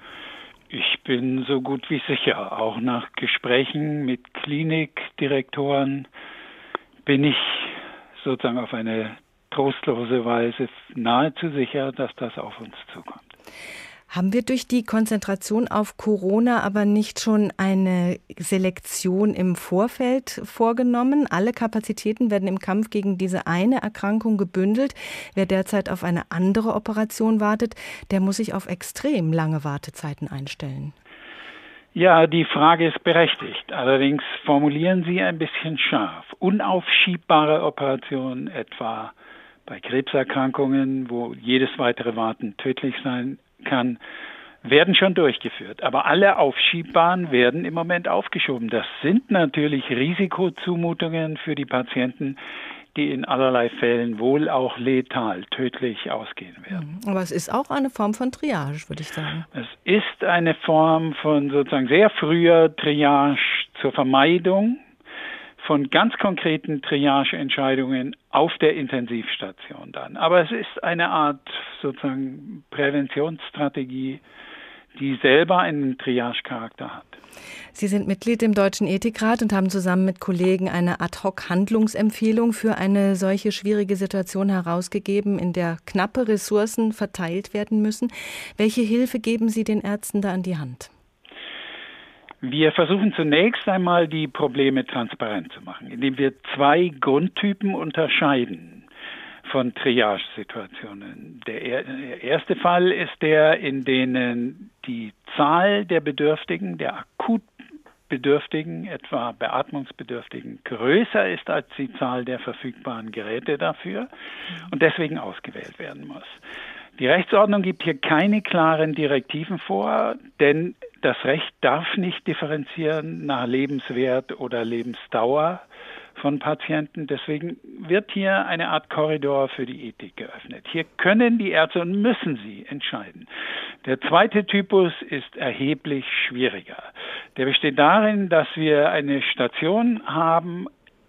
Ich bin so gut wie sicher, auch nach Gesprächen mit Klinikdirektoren, bin ich sozusagen auf eine trostlose Weise nahezu sicher, dass das auf uns zukommt. Haben wir durch die Konzentration auf Corona aber nicht schon eine Selektion im Vorfeld vorgenommen? Alle Kapazitäten werden im Kampf gegen diese eine Erkrankung gebündelt. Wer derzeit auf eine andere Operation wartet, der muss sich auf extrem lange Wartezeiten einstellen. Ja, die Frage ist berechtigt. Allerdings formulieren Sie ein bisschen scharf. Unaufschiebbare Operationen, etwa bei Krebserkrankungen, wo jedes weitere Warten tödlich sein kann, werden schon durchgeführt. Aber alle Aufschiebbaren werden im Moment aufgeschoben. Das sind natürlich Risikozumutungen für die Patienten, die in allerlei Fällen wohl auch letal, tödlich ausgehen werden. Aber es ist auch eine Form von Triage, würde ich sagen. Es ist eine Form von sozusagen sehr früher Triage zur Vermeidung von ganz konkreten Triageentscheidungen auf der Intensivstation dann. Aber es ist eine Art sozusagen Präventionsstrategie, die selber einen Triage-Charakter hat. Sie sind Mitglied im Deutschen Ethikrat und haben zusammen mit Kollegen eine Ad-hoc-Handlungsempfehlung für eine solche schwierige Situation herausgegeben, in der knappe Ressourcen verteilt werden müssen. Welche Hilfe geben Sie den Ärzten da an die Hand? Wir versuchen zunächst einmal, die Probleme transparent zu machen, indem wir 2 Grundtypen unterscheiden von Triage-Situationen. Der erste Fall ist der, in denen die Zahl der Bedürftigen, der akut Bedürftigen, etwa Beatmungsbedürftigen, größer ist als die Zahl der verfügbaren Geräte dafür und deswegen ausgewählt werden muss. Die Rechtsordnung gibt hier keine klaren Direktiven vor, denn das Recht darf nicht differenzieren nach Lebenswert oder Lebensdauer von Patienten. Deswegen wird hier eine Art Korridor für die Ethik geöffnet. Hier können die Ärzte und müssen sie entscheiden. Der zweite Typus ist erheblich schwieriger. Der besteht darin, dass wir eine Station haben,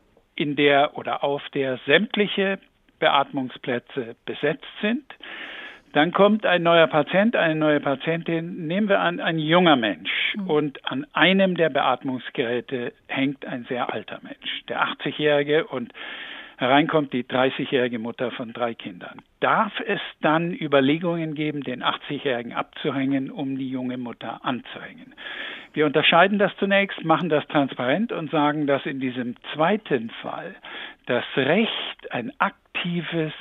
in der oder auf der sämtliche Beatmungsplätze besetzt sind. Dann kommt ein neuer Patient, eine neue Patientin, nehmen wir an, ein junger Mensch. Und an einem der Beatmungsgeräte hängt ein sehr alter Mensch, der 80-Jährige, und hereinkommt die 30-jährige Mutter von 3 Kindern. Darf es dann Überlegungen geben, den 80-Jährigen abzuhängen, um die junge Mutter anzuhängen? Wir unterscheiden das zunächst, machen das transparent und sagen, dass in diesem zweiten Fall das Recht, ein aktives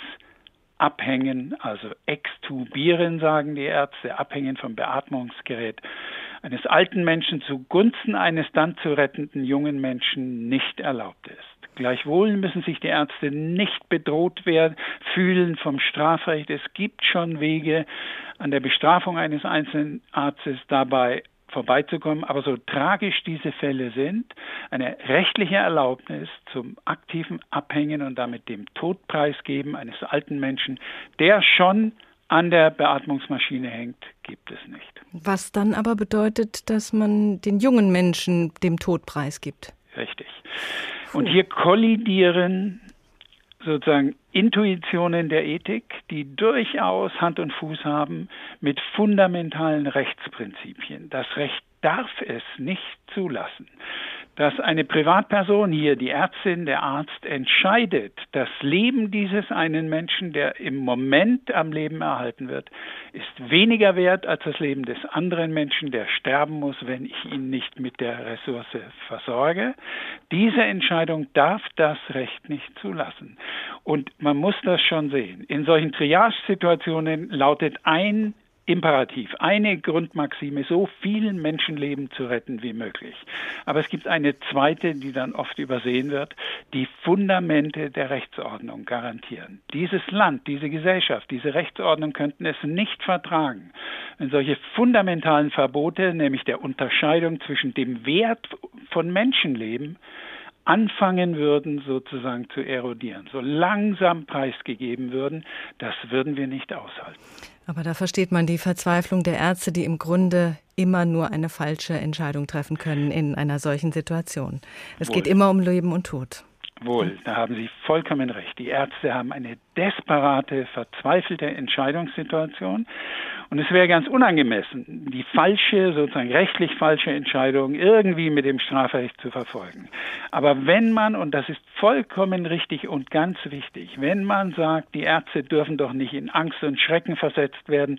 Abhängen, also extubieren, sagen die Ärzte, abhängen vom Beatmungsgerät eines alten Menschen zugunsten eines dann zu rettenden jungen Menschen nicht erlaubt ist. Gleichwohl müssen sich die Ärzte nicht bedroht fühlen vom Strafrecht. Es gibt schon Wege, an der Bestrafung eines einzelnen Arztes dabei vorbeizukommen. Aber so tragisch diese Fälle sind, eine rechtliche Erlaubnis zum aktiven Abhängen und damit dem Todpreisgeben eines alten Menschen, der schon an der Beatmungsmaschine hängt, gibt es nicht. Was dann aber bedeutet, dass man den jungen Menschen dem Tod preisgibt. Richtig. Und hier kollidieren sozusagen Intuitionen der Ethik, die durchaus Hand und Fuß haben mit fundamentalen Rechtsprinzipien. Das Recht darf es nicht zulassen, dass eine Privatperson, hier die Ärztin, der Arzt, entscheidet, das Leben dieses einen Menschen, der im Moment am Leben erhalten wird, ist weniger wert als das Leben des anderen Menschen, der sterben muss, wenn ich ihn nicht mit der Ressource versorge. Diese Entscheidung darf das Recht nicht zulassen. Und man muss das schon sehen. In solchen Triage-Situationen lautet ein Imperativ, eine Grundmaxime, so vielen Menschenleben zu retten wie möglich. Aber es gibt eine zweite, die dann oft übersehen wird, die Fundamente der Rechtsordnung garantieren. Dieses Land, diese Gesellschaft, diese Rechtsordnung könnten es nicht vertragen, wenn solche fundamentalen Verbote, nämlich der Unterscheidung zwischen dem Wert von Menschenleben, anfangen würden, sozusagen zu erodieren, so langsam preisgegeben würden, das würden wir nicht aushalten. Aber da versteht man die Verzweiflung der Ärzte, die im Grunde immer nur eine falsche Entscheidung treffen können in einer solchen Situation. Es geht immer um Leben und Tod. Wohl, da haben Sie vollkommen recht. Die Ärzte haben eine desperate, verzweifelte Entscheidungssituation. Und es wäre ganz unangemessen, die falsche, sozusagen rechtlich falsche Entscheidung irgendwie mit dem Strafrecht zu verfolgen. Aber wenn man, und das ist vollkommen richtig und ganz wichtig, wenn man sagt, die Ärzte dürfen doch nicht in Angst und Schrecken versetzt werden,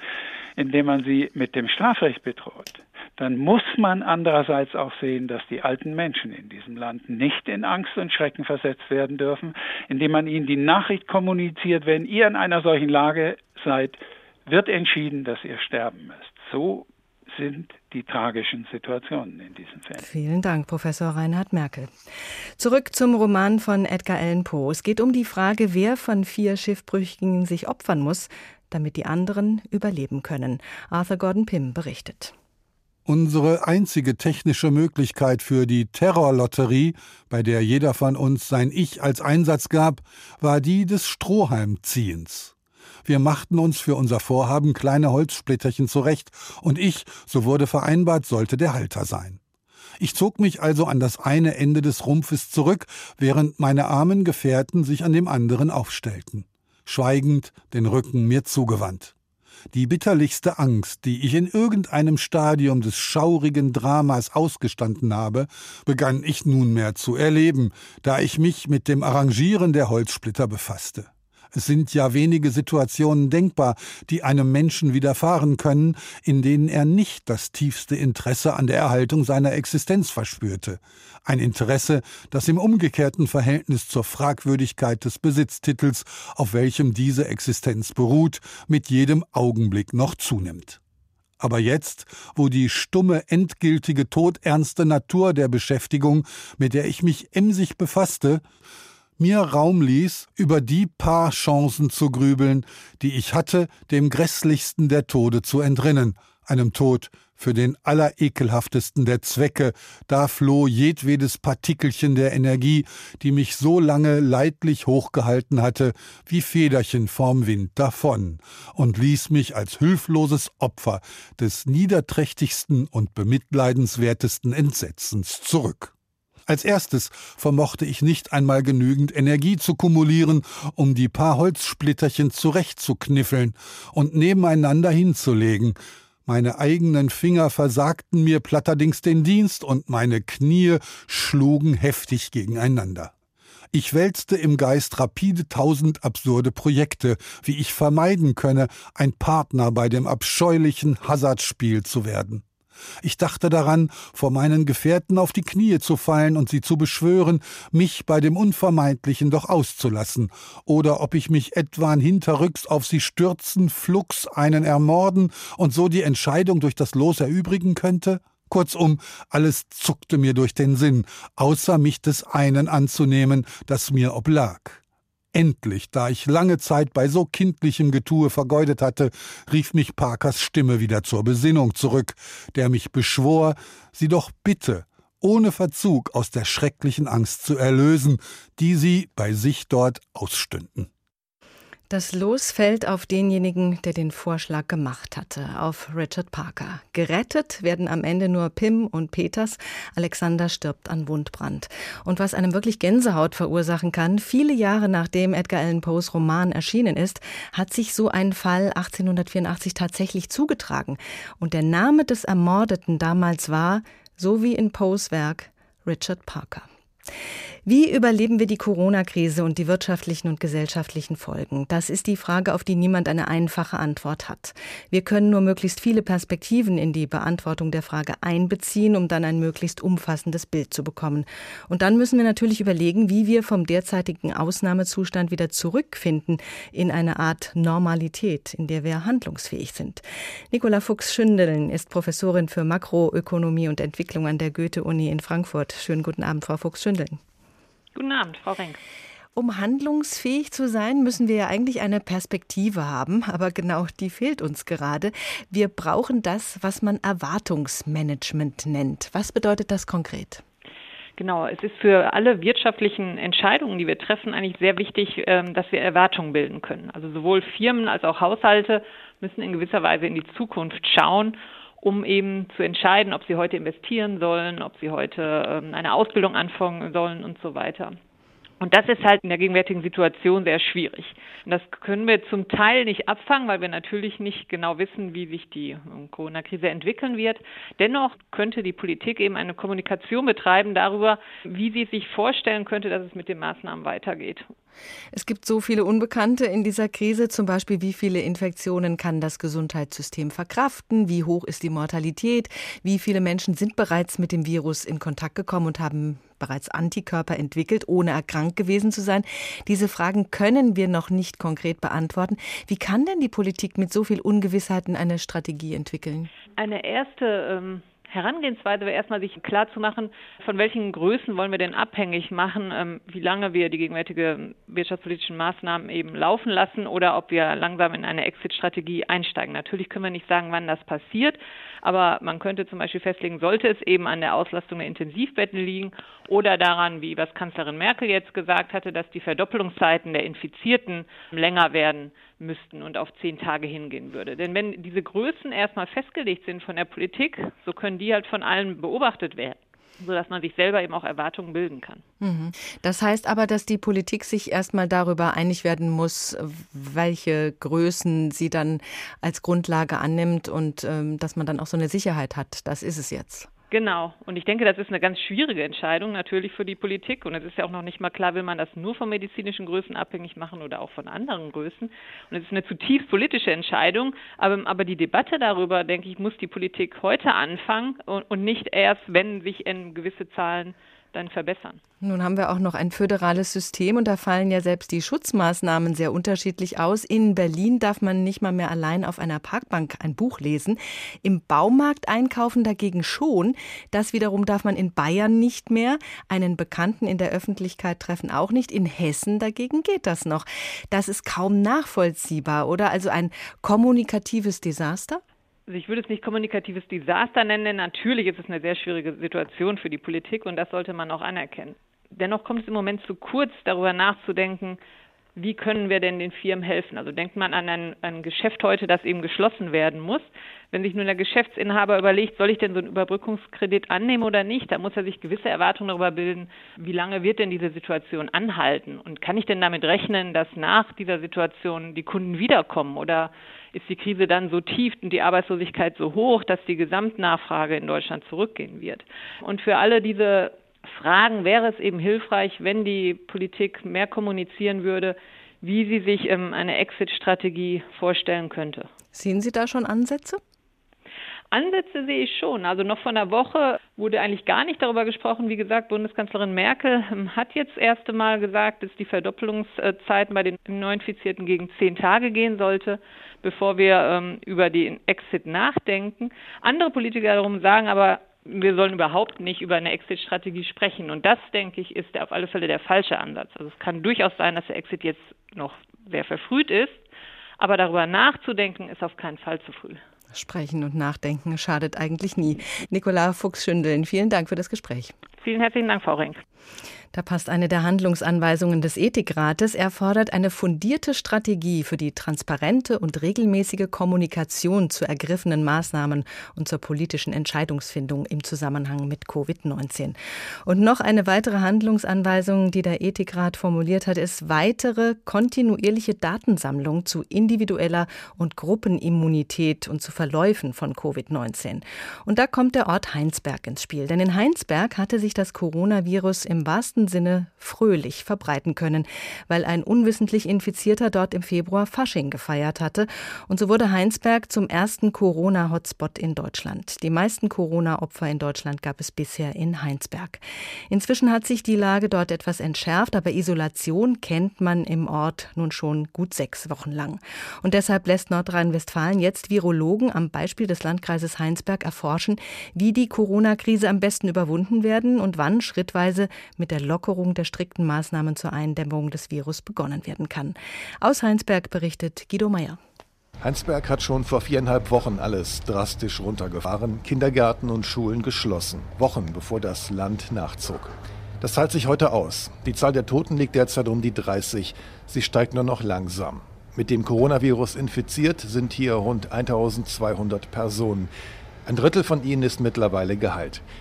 indem man sie mit dem Strafrecht bedroht, dann muss man andererseits auch sehen, dass die alten Menschen in diesem Land nicht in Angst und Schrecken versetzt werden dürfen, indem man ihnen die Nachricht kommuniziert, wenn ihr in einer solchen Lage seid, wird entschieden, dass ihr sterben müsst. So sind die tragischen Situationen in diesen Fällen. Vielen Dank, Professor Reinhard Merkel. Zurück zum Roman von Edgar Allan Poe. Es geht um die Frage, wer von 4 Schiffbrüchigen sich opfern muss, damit die anderen überleben können. Arthur Gordon Pym berichtet. Unsere einzige technische Möglichkeit für die Terrorlotterie, bei der jeder von uns sein Ich als Einsatz gab, war die des Strohhalmziehens. Wir machten uns für unser Vorhaben kleine Holzsplitterchen zurecht, und ich, so wurde vereinbart, sollte der Halter sein. Ich zog mich also an das eine Ende des Rumpfes zurück, während meine armen Gefährten sich an dem anderen aufstellten, schweigend den Rücken mir zugewandt. Die bitterlichste Angst, die ich in irgendeinem Stadium des schaurigen Dramas ausgestanden habe, begann ich nunmehr zu erleben, da ich mich mit dem Arrangieren der Holzsplitter befasste. Es sind ja wenige Situationen denkbar, die einem Menschen widerfahren können, in denen er nicht das tiefste Interesse an der Erhaltung seiner Existenz verspürte. Ein Interesse, das im umgekehrten Verhältnis zur Fragwürdigkeit des Besitztitels, auf welchem diese Existenz beruht, mit jedem Augenblick noch zunimmt. Aber jetzt, wo die stumme, endgültige, todernste Natur der Beschäftigung, mit der ich mich emsig befasste, mir Raum ließ, über die paar Chancen zu grübeln, die ich hatte, dem grässlichsten der Tode zu entrinnen, einem Tod für den allerekelhaftesten der Zwecke, da floh jedwedes Partikelchen der Energie, die mich so lange leidlich hochgehalten hatte, wie Federchen vorm Wind davon, und ließ mich als hilfloses Opfer des niederträchtigsten und bemitleidenswertesten Entsetzens zurück. Als erstes vermochte ich nicht einmal genügend Energie zu kumulieren, um die paar Holzsplitterchen zurechtzukniffeln und nebeneinander hinzulegen. Meine eigenen Finger versagten mir platterdings den Dienst und meine Knie schlugen heftig gegeneinander. Ich wälzte im Geist rapide 1000 absurde Projekte, wie ich vermeiden könne, ein Partner bei dem abscheulichen Hasardspiel zu werden. Ich dachte daran, vor meinen Gefährten auf die Knie zu fallen und sie zu beschwören, mich bei dem Unvermeidlichen doch auszulassen, oder ob ich mich etwan hinterrücks auf sie stürzen, flugs einen ermorden und so die Entscheidung durch das Los erübrigen könnte. Kurzum, alles zuckte mir durch den Sinn, außer mich des einen anzunehmen, das mir oblag. Endlich, da ich lange Zeit bei so kindlichem Getue vergeudet hatte, rief mich Parkers Stimme wieder zur Besinnung zurück, der mich beschwor, sie doch bitte, ohne Verzug aus der schrecklichen Angst zu erlösen, die sie bei sich dort ausstünden. Das Los fällt auf denjenigen, der den Vorschlag gemacht hatte, auf Richard Parker. Gerettet werden am Ende nur Pym und Peters. Alexander stirbt an Wundbrand. Und was einem wirklich Gänsehaut verursachen kann, viele Jahre nachdem Edgar Allan Poes Roman erschienen ist, hat sich so ein Fall 1884 tatsächlich zugetragen. Und der Name des Ermordeten damals war, so wie in Poes Werk, Richard Parker. Wie überleben wir die Corona-Krise und die wirtschaftlichen und gesellschaftlichen Folgen? Das ist die Frage, auf die niemand eine einfache Antwort hat. Wir können nur möglichst viele Perspektiven in die Beantwortung der Frage einbeziehen, um dann ein möglichst umfassendes Bild zu bekommen. Und dann müssen wir natürlich überlegen, wie wir vom derzeitigen Ausnahmezustand wieder zurückfinden in eine Art Normalität, in der wir handlungsfähig sind. Nicola Fuchs-Schündeln ist Professorin für Makroökonomie und Entwicklung an der Goethe-Uni in Frankfurt. Schönen guten Abend, Frau Fuchs-Schündeln. Guten Abend, Frau Renk. Um handlungsfähig zu sein, müssen wir ja eigentlich eine Perspektive haben, aber genau die fehlt uns gerade. Wir brauchen das, was man Erwartungsmanagement nennt. Was bedeutet das konkret? Genau, es ist für alle wirtschaftlichen Entscheidungen, die wir treffen, eigentlich sehr wichtig, dass wir Erwartungen bilden können. Also sowohl Firmen als auch Haushalte müssen in gewisser Weise in die Zukunft schauen, um eben zu entscheiden, ob sie heute investieren sollen, ob sie heute eine Ausbildung anfangen sollen und so weiter. Und das ist halt in der gegenwärtigen Situation sehr schwierig. Und das können wir zum Teil nicht abfangen, weil wir natürlich nicht genau wissen, wie sich die Corona-Krise entwickeln wird. Dennoch könnte die Politik eben eine Kommunikation betreiben darüber, wie sie sich vorstellen könnte, dass es mit den Maßnahmen weitergeht. Es gibt so viele Unbekannte in dieser Krise, zum Beispiel wie viele Infektionen kann das Gesundheitssystem verkraften, wie hoch ist die Mortalität, wie viele Menschen sind bereits mit dem Virus in Kontakt gekommen und haben bereits Antikörper entwickelt, ohne erkrankt gewesen zu sein. Diese Fragen können wir noch nicht konkret beantworten. Wie kann denn die Politik mit so viel Ungewissheiten eine Strategie entwickeln? Eine erste Herangehensweise wäre erstmal, sich klarzumachen, von welchen Größen wollen wir denn abhängig machen, wie lange wir die gegenwärtigen wirtschaftspolitischen Maßnahmen eben laufen lassen oder ob wir langsam in eine Exit-Strategie einsteigen. Natürlich können wir nicht sagen, wann das passiert, aber man könnte zum Beispiel festlegen, sollte es eben an der Auslastung der Intensivbetten liegen oder daran, wie was Kanzlerin Merkel jetzt gesagt hatte, dass die Verdoppelungszeiten der Infizierten länger werden müssten und auf 10 Tage hingehen würde. Denn wenn diese Größen erstmal festgelegt sind von der Politik, so können die halt von allen beobachtet werden, sodass man sich selber eben auch Erwartungen bilden kann. Das heißt aber, dass die Politik sich erstmal darüber einig werden muss, welche Größen sie dann als Grundlage annimmt und dass man dann auch so eine Sicherheit hat. Das ist es jetzt. Genau. Und ich denke, das ist eine ganz schwierige Entscheidung natürlich für die Politik. Und es ist ja auch noch nicht mal klar, will man das nur von medizinischen Größen abhängig machen oder auch von anderen Größen. Und es ist eine zutiefst politische Entscheidung. Aber die Debatte darüber, denke ich, muss die Politik heute anfangen und nicht erst, wenn sich gewisse Zahlen dann verbessern. Nun haben wir auch noch ein föderales System und da fallen ja selbst die Schutzmaßnahmen sehr unterschiedlich aus. In Berlin darf man nicht mal mehr allein auf einer Parkbank ein Buch lesen. Im Baumarkt einkaufen dagegen schon. Das wiederum darf man in Bayern nicht mehr. Einen Bekannten in der Öffentlichkeit treffen auch nicht. In Hessen dagegen geht das noch. Das ist kaum nachvollziehbar, oder? Also ein kommunikatives Desaster? Also ich würde es nicht kommunikatives Desaster nennen, denn natürlich ist es eine sehr schwierige Situation für die Politik und das sollte man auch anerkennen. Dennoch kommt es im Moment zu kurz, darüber nachzudenken, wie können wir denn den Firmen helfen? Also denkt man an ein Geschäft heute, das eben geschlossen werden muss. Wenn sich nun der Geschäftsinhaber überlegt, soll ich denn so einen Überbrückungskredit annehmen oder nicht, dann muss er sich gewisse Erwartungen darüber bilden, wie lange wird denn diese Situation anhalten? Und kann ich denn damit rechnen, dass nach dieser Situation die Kunden wiederkommen? Oder ist die Krise dann so tief und die Arbeitslosigkeit so hoch, dass die Gesamtnachfrage in Deutschland zurückgehen wird? Und für alle diese Fragen wäre es eben hilfreich, wenn die Politik mehr kommunizieren würde, wie sie sich eine Exit-Strategie vorstellen könnte. Sehen Sie da schon Ansätze? Ansätze sehe ich schon. Also noch vor einer Woche wurde eigentlich gar nicht darüber gesprochen. Wie gesagt, Bundeskanzlerin Merkel hat jetzt das erste Mal gesagt, dass die Verdoppelungszeiten bei den Neuinfizierten gegen 10 Tage gehen sollte, bevor wir über den Exit nachdenken. Andere Politiker darum sagen aber, wir sollen überhaupt nicht über eine Exit-Strategie sprechen. Und das, denke ich, ist auf alle Fälle der falsche Ansatz. Also es kann durchaus sein, dass der Exit jetzt noch sehr verfrüht ist, aber darüber nachzudenken ist auf keinen Fall zu früh. Sprechen und nachdenken schadet eigentlich nie. Nicola Fuchs-Schündeln, vielen Dank für das Gespräch. Vielen herzlichen Dank, Frau Renk. Da passt eine der Handlungsanweisungen des Ethikrates. Er fordert eine fundierte Strategie für die transparente und regelmäßige Kommunikation zu ergriffenen Maßnahmen und zur politischen Entscheidungsfindung im Zusammenhang mit Covid-19. Und noch eine weitere Handlungsanweisung, die der Ethikrat formuliert hat, ist weitere kontinuierliche Datensammlung zu individueller und Gruppenimmunität und zu Verläufen von Covid-19. Und da kommt der Ort Heinsberg ins Spiel. Denn in Heinsberg hatte sich das Coronavirus im wahrsten Sinne fröhlich verbreiten können, weil ein unwissentlich Infizierter dort im Februar Fasching gefeiert hatte. Und so wurde Heinsberg zum ersten Corona-Hotspot in Deutschland. Die meisten Corona-Opfer in Deutschland gab es bisher in Heinsberg. Inzwischen hat sich die Lage dort etwas entschärft, aber Isolation kennt man im Ort nun schon gut 6 Wochen lang. Und deshalb lässt Nordrhein-Westfalen jetzt Virologen am Beispiel des Landkreises Heinsberg erforschen, wie die Corona-Krise am besten überwunden werden und wann schrittweise mit der Lockerung der strikten Maßnahmen zur Eindämmung des Virus begonnen werden kann. Aus Heinsberg berichtet Guido Meyer. Heinsberg hat schon vor 4,5 Wochen alles drastisch runtergefahren, Kindergärten und Schulen geschlossen, Wochen bevor das Land nachzog. Das zahlt sich heute aus. Die Zahl der Toten liegt derzeit um die 30. Sie steigt nur noch langsam. Mit dem Coronavirus infiziert sind hier rund 1.200 Personen. Ein Drittel von ihnen ist mittlerweile geheilt.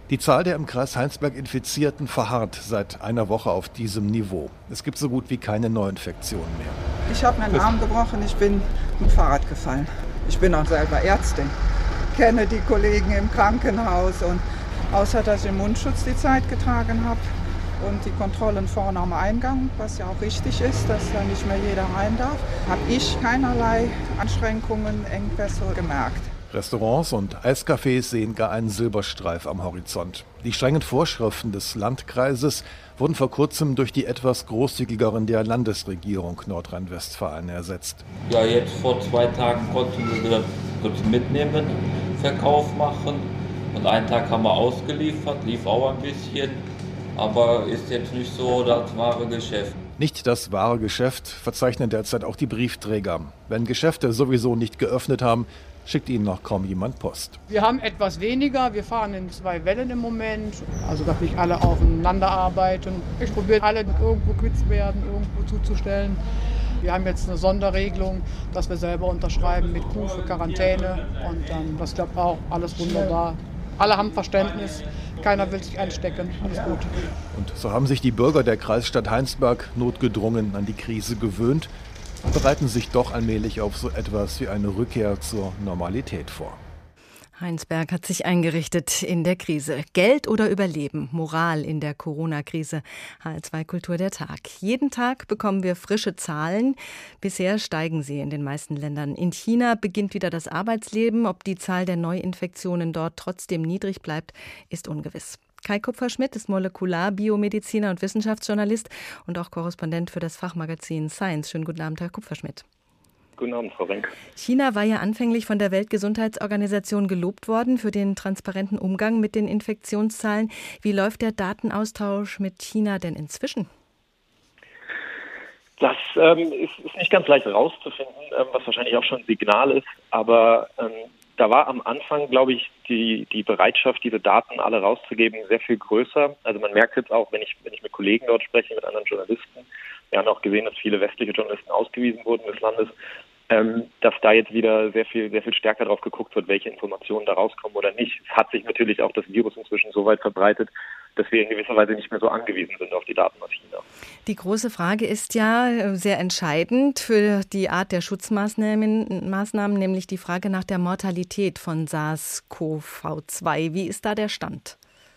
Die Zahl der im Kreis Heinsberg Infizierten verharrt seit einer Woche auf diesem Niveau. Es gibt so gut wie keine Neuinfektionen mehr. Ich habe meinen Arm gebrochen, ich bin mit dem Fahrrad gefallen. Ich bin auch selber Ärztin, kenne die Kollegen im Krankenhaus und außer dass ich den Mundschutz die Zeit getragen habe und die Kontrollen vorne am Eingang, was ja auch richtig ist, dass da nicht mehr jeder rein darf, habe ich keinerlei Einschränkungen, Engpässe gemerkt. Restaurants und Eiscafés sehen gar einen Silberstreif am Horizont. Die strengen Vorschriften des Landkreises wurden vor kurzem durch die etwas großzügigeren der Landesregierung Nordrhein-Westfalen ersetzt. Ja, jetzt vor 2 Tagen konnten wir kurz mitnehmen, Verkauf machen. Und einen Tag haben wir ausgeliefert, lief auch ein bisschen, aber ist jetzt nicht so das wahre Geschäft. Nicht das wahre Geschäft verzeichnen derzeit auch die Briefträger. Wenn Geschäfte sowieso nicht geöffnet haben, schickt ihnen noch kaum jemand Post. Wir haben etwas weniger, wir fahren in 2 Wellen im Moment, also dass nicht alle aufeinander arbeiten. Ich probiere alle irgendwo quitt werden, irgendwo zuzustellen. Wir haben jetzt eine Sonderregelung, dass wir selber unterschreiben mit Kuh für Quarantäne und dann, das klappt auch alles wunderbar. Alle haben Verständnis, keiner will sich einstecken, alles gut. Und so haben sich die Bürger der Kreisstadt Heinsberg notgedrungen an die Krise gewöhnt und bereiten sich doch allmählich auf so etwas wie eine Rückkehr zur Normalität vor. Heinsberg hat sich eingerichtet in der Krise. Geld oder Überleben, Moral in der Corona-Krise. HR2 Kultur der Tag. Jeden Tag bekommen wir frische Zahlen. Bisher steigen sie in den meisten Ländern. In China beginnt wieder das Arbeitsleben. Ob die Zahl der Neuinfektionen dort trotzdem niedrig bleibt, ist ungewiss. Kai Kupferschmidt ist Molekularbiomediziner und Wissenschaftsjournalist und auch Korrespondent für das Fachmagazin Science. Schönen guten Abend, Herr Kupferschmidt. Guten Abend, Frau Renk. China war ja anfänglich von der Weltgesundheitsorganisation gelobt worden für den transparenten Umgang mit den Infektionszahlen. Wie läuft der Datenaustausch mit China denn inzwischen? Das ist nicht ganz leicht rauszufinden, was wahrscheinlich auch schon ein Signal ist. Aber da war am Anfang, glaube ich, die Bereitschaft, diese Daten alle rauszugeben, sehr viel größer. Also man merkt jetzt auch, wenn ich mit Kollegen dort spreche, mit anderen Journalisten, wir haben auch gesehen, dass viele westliche Journalisten ausgewiesen wurden des Landes, dass da jetzt wieder sehr viel stärker drauf geguckt wird, welche Informationen da rauskommen oder nicht. Es hat sich natürlich auch das Virus inzwischen so weit verbreitet, dass wir in gewisser Weise nicht mehr so angewiesen sind auf die Daten aus China. Die große Frage ist ja sehr entscheidend für die Art der Schutzmaßnahmen, nämlich die Frage nach der Mortalität von SARS-CoV-2. Wie ist da der Stand?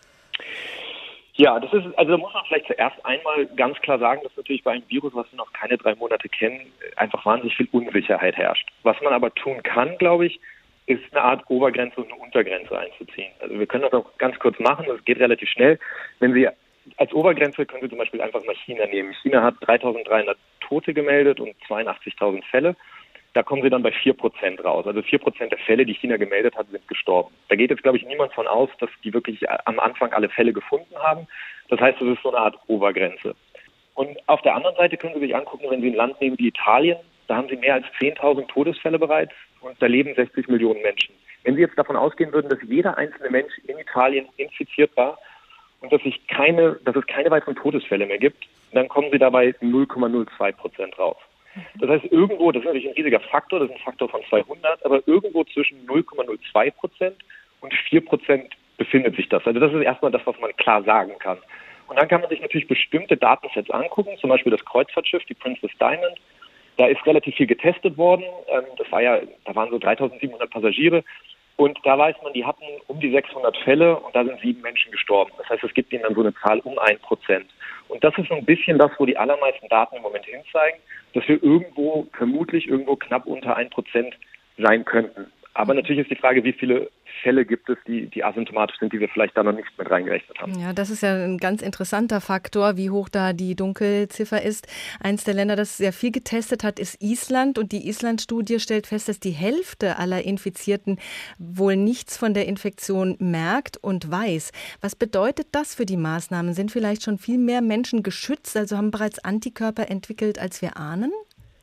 Ja, da muss man vielleicht zuerst einmal ganz klar sagen, dass natürlich bei einem Virus, was wir noch keine 3 Monate kennen, einfach wahnsinnig viel Unsicherheit herrscht. Was man aber tun kann, glaube ich, ist eine Art Obergrenze und eine Untergrenze einzuziehen. Also wir können das auch ganz kurz machen, das geht relativ schnell. Wenn Sie als Obergrenze können Sie zum Beispiel einfach mal China nehmen. China hat 3.300 Tote gemeldet und 82.000 Fälle. Da kommen Sie dann bei 4% raus. Also 4% der Fälle, die China gemeldet hat, sind gestorben. Da geht jetzt, glaube ich, niemand von aus, dass die wirklich am Anfang alle Fälle gefunden haben. Das heißt, das ist so eine Art Obergrenze. Und auf der anderen Seite können Sie sich angucken, wenn Sie ein Land nehmen wie Italien, da haben Sie mehr als 10.000 Todesfälle bereits und da leben 60 Millionen Menschen. Wenn Sie jetzt davon ausgehen würden, dass jeder einzelne Mensch in Italien infiziert war und dass es keine weiteren Todesfälle mehr gibt, dann kommen Sie dabei 0,02% raus. Das heißt, irgendwo, das ist natürlich ein riesiger Faktor, das ist ein Faktor von 200, aber irgendwo zwischen 0,02% und 4% befindet sich das. Also das ist erstmal das, was man klar sagen kann. Und dann kann man sich natürlich bestimmte Datensets angucken, zum Beispiel das Kreuzfahrtschiff, die Princess Diamond. Da ist relativ viel getestet worden. Da waren so 3.700 Passagiere. Und da weiß man, die hatten um die 600 Fälle und da sind 7 Menschen gestorben. Das heißt, es gibt ihnen dann so eine Zahl um 1%. Und das ist so ein bisschen das, wo die allermeisten Daten im Moment hinzeigen, dass wir vermutlich irgendwo knapp unter 1% sein könnten. Aber natürlich ist die Frage, wie viele Fälle gibt es, die asymptomatisch sind, die wir vielleicht da noch nicht mit reingerechnet haben. Ja, das ist ja ein ganz interessanter Faktor, wie hoch da die Dunkelziffer ist. Eins der Länder, das sehr viel getestet hat, ist Island. Und die Island-Studie stellt fest, dass die Hälfte aller Infizierten wohl nichts von der Infektion merkt und weiß. Was bedeutet das für die Maßnahmen? Sind vielleicht schon viel mehr Menschen geschützt, also haben bereits Antikörper entwickelt, als wir ahnen?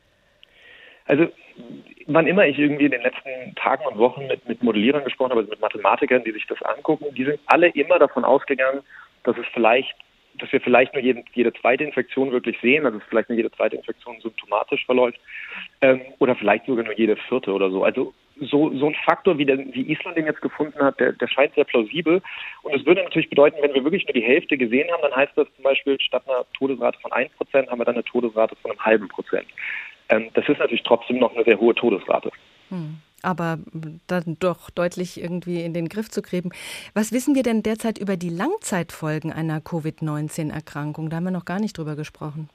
Also wann immer ich irgendwie in den letzten Tagen und Wochen mit Modellierern gesprochen habe, also mit Mathematikern, die sich das angucken, die sind alle immer davon ausgegangen, dass wir vielleicht nur jede zweite Infektion wirklich sehen, also vielleicht nur jede zweite Infektion symptomatisch verläuft, oder vielleicht sogar nur jede vierte oder so. Also so ein Faktor, wie Island den jetzt gefunden hat, der scheint sehr plausibel. Und es würde natürlich bedeuten, wenn wir wirklich nur die Hälfte gesehen haben, dann heißt das zum Beispiel, statt einer Todesrate von 1% haben wir dann eine Todesrate von 0,5%. Das ist natürlich trotzdem noch eine sehr hohe Todesrate. Aber dann doch deutlich irgendwie in den Griff zu kriegen. Was wissen wir denn derzeit über die Langzeitfolgen einer Covid-19-Erkrankung? Da haben wir noch gar nicht drüber gesprochen.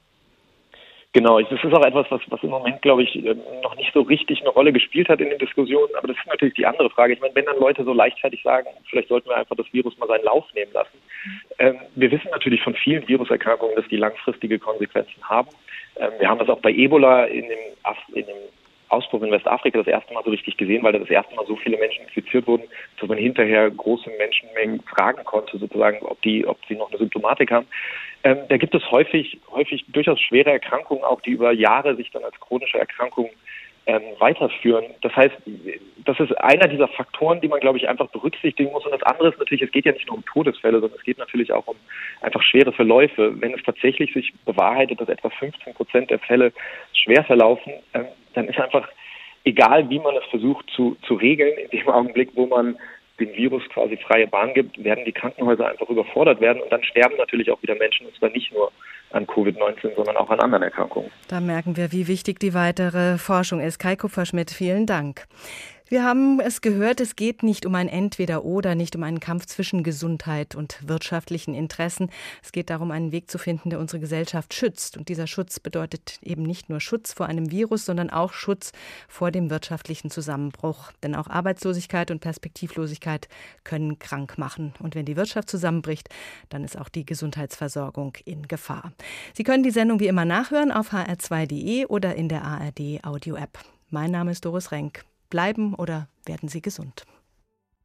Genau, das ist auch etwas, was im Moment, glaube ich, noch nicht so richtig eine Rolle gespielt hat in den Diskussionen. Aber das ist natürlich die andere Frage. Ich meine, wenn dann Leute so leichtfertig sagen, vielleicht sollten wir einfach das Virus mal seinen Lauf nehmen lassen. Wir wissen natürlich von vielen Viruserkrankungen, dass die langfristige Konsequenzen haben. Wir haben das auch bei Ebola in dem Ausbruch in Westafrika das erste Mal so richtig gesehen, weil da das erste Mal so viele Menschen infiziert wurden, dass man hinterher große Menschenmengen fragen konnte, sozusagen, ob sie noch eine Symptomatik haben. Da gibt es häufig durchaus schwere Erkrankungen, auch die über Jahre sich dann als chronische Erkrankung weiterführen. Das heißt, das ist einer dieser Faktoren, die man, glaube ich, einfach berücksichtigen muss. Und das andere ist natürlich, es geht ja nicht nur um Todesfälle, sondern es geht natürlich auch um einfach schwere Verläufe. Wenn es tatsächlich sich bewahrheitet, dass etwa 15% der Fälle schwer verlaufen, dann ist einfach, egal wie man es versucht zu regeln, in dem Augenblick, wo man dem Virus quasi freie Bahn gibt, werden die Krankenhäuser einfach überfordert werden und dann sterben natürlich auch wieder Menschen, und zwar nicht nur an Covid-19, sondern auch an anderen Erkrankungen. Da merken wir, wie wichtig die weitere Forschung ist. Kai Kupferschmidt, vielen Dank. Wir haben es gehört, es geht nicht um ein Entweder-Oder, nicht um einen Kampf zwischen Gesundheit und wirtschaftlichen Interessen. Es geht darum, einen Weg zu finden, der unsere Gesellschaft schützt. Und dieser Schutz bedeutet eben nicht nur Schutz vor einem Virus, sondern auch Schutz vor dem wirtschaftlichen Zusammenbruch. Denn auch Arbeitslosigkeit und Perspektivlosigkeit können krank machen. Und wenn die Wirtschaft zusammenbricht, dann ist auch die Gesundheitsversorgung in Gefahr. Sie können die Sendung wie immer nachhören auf hr2.de oder in der ARD Audio-App. Mein Name ist Doris Renk. Bleiben oder werden Sie gesund.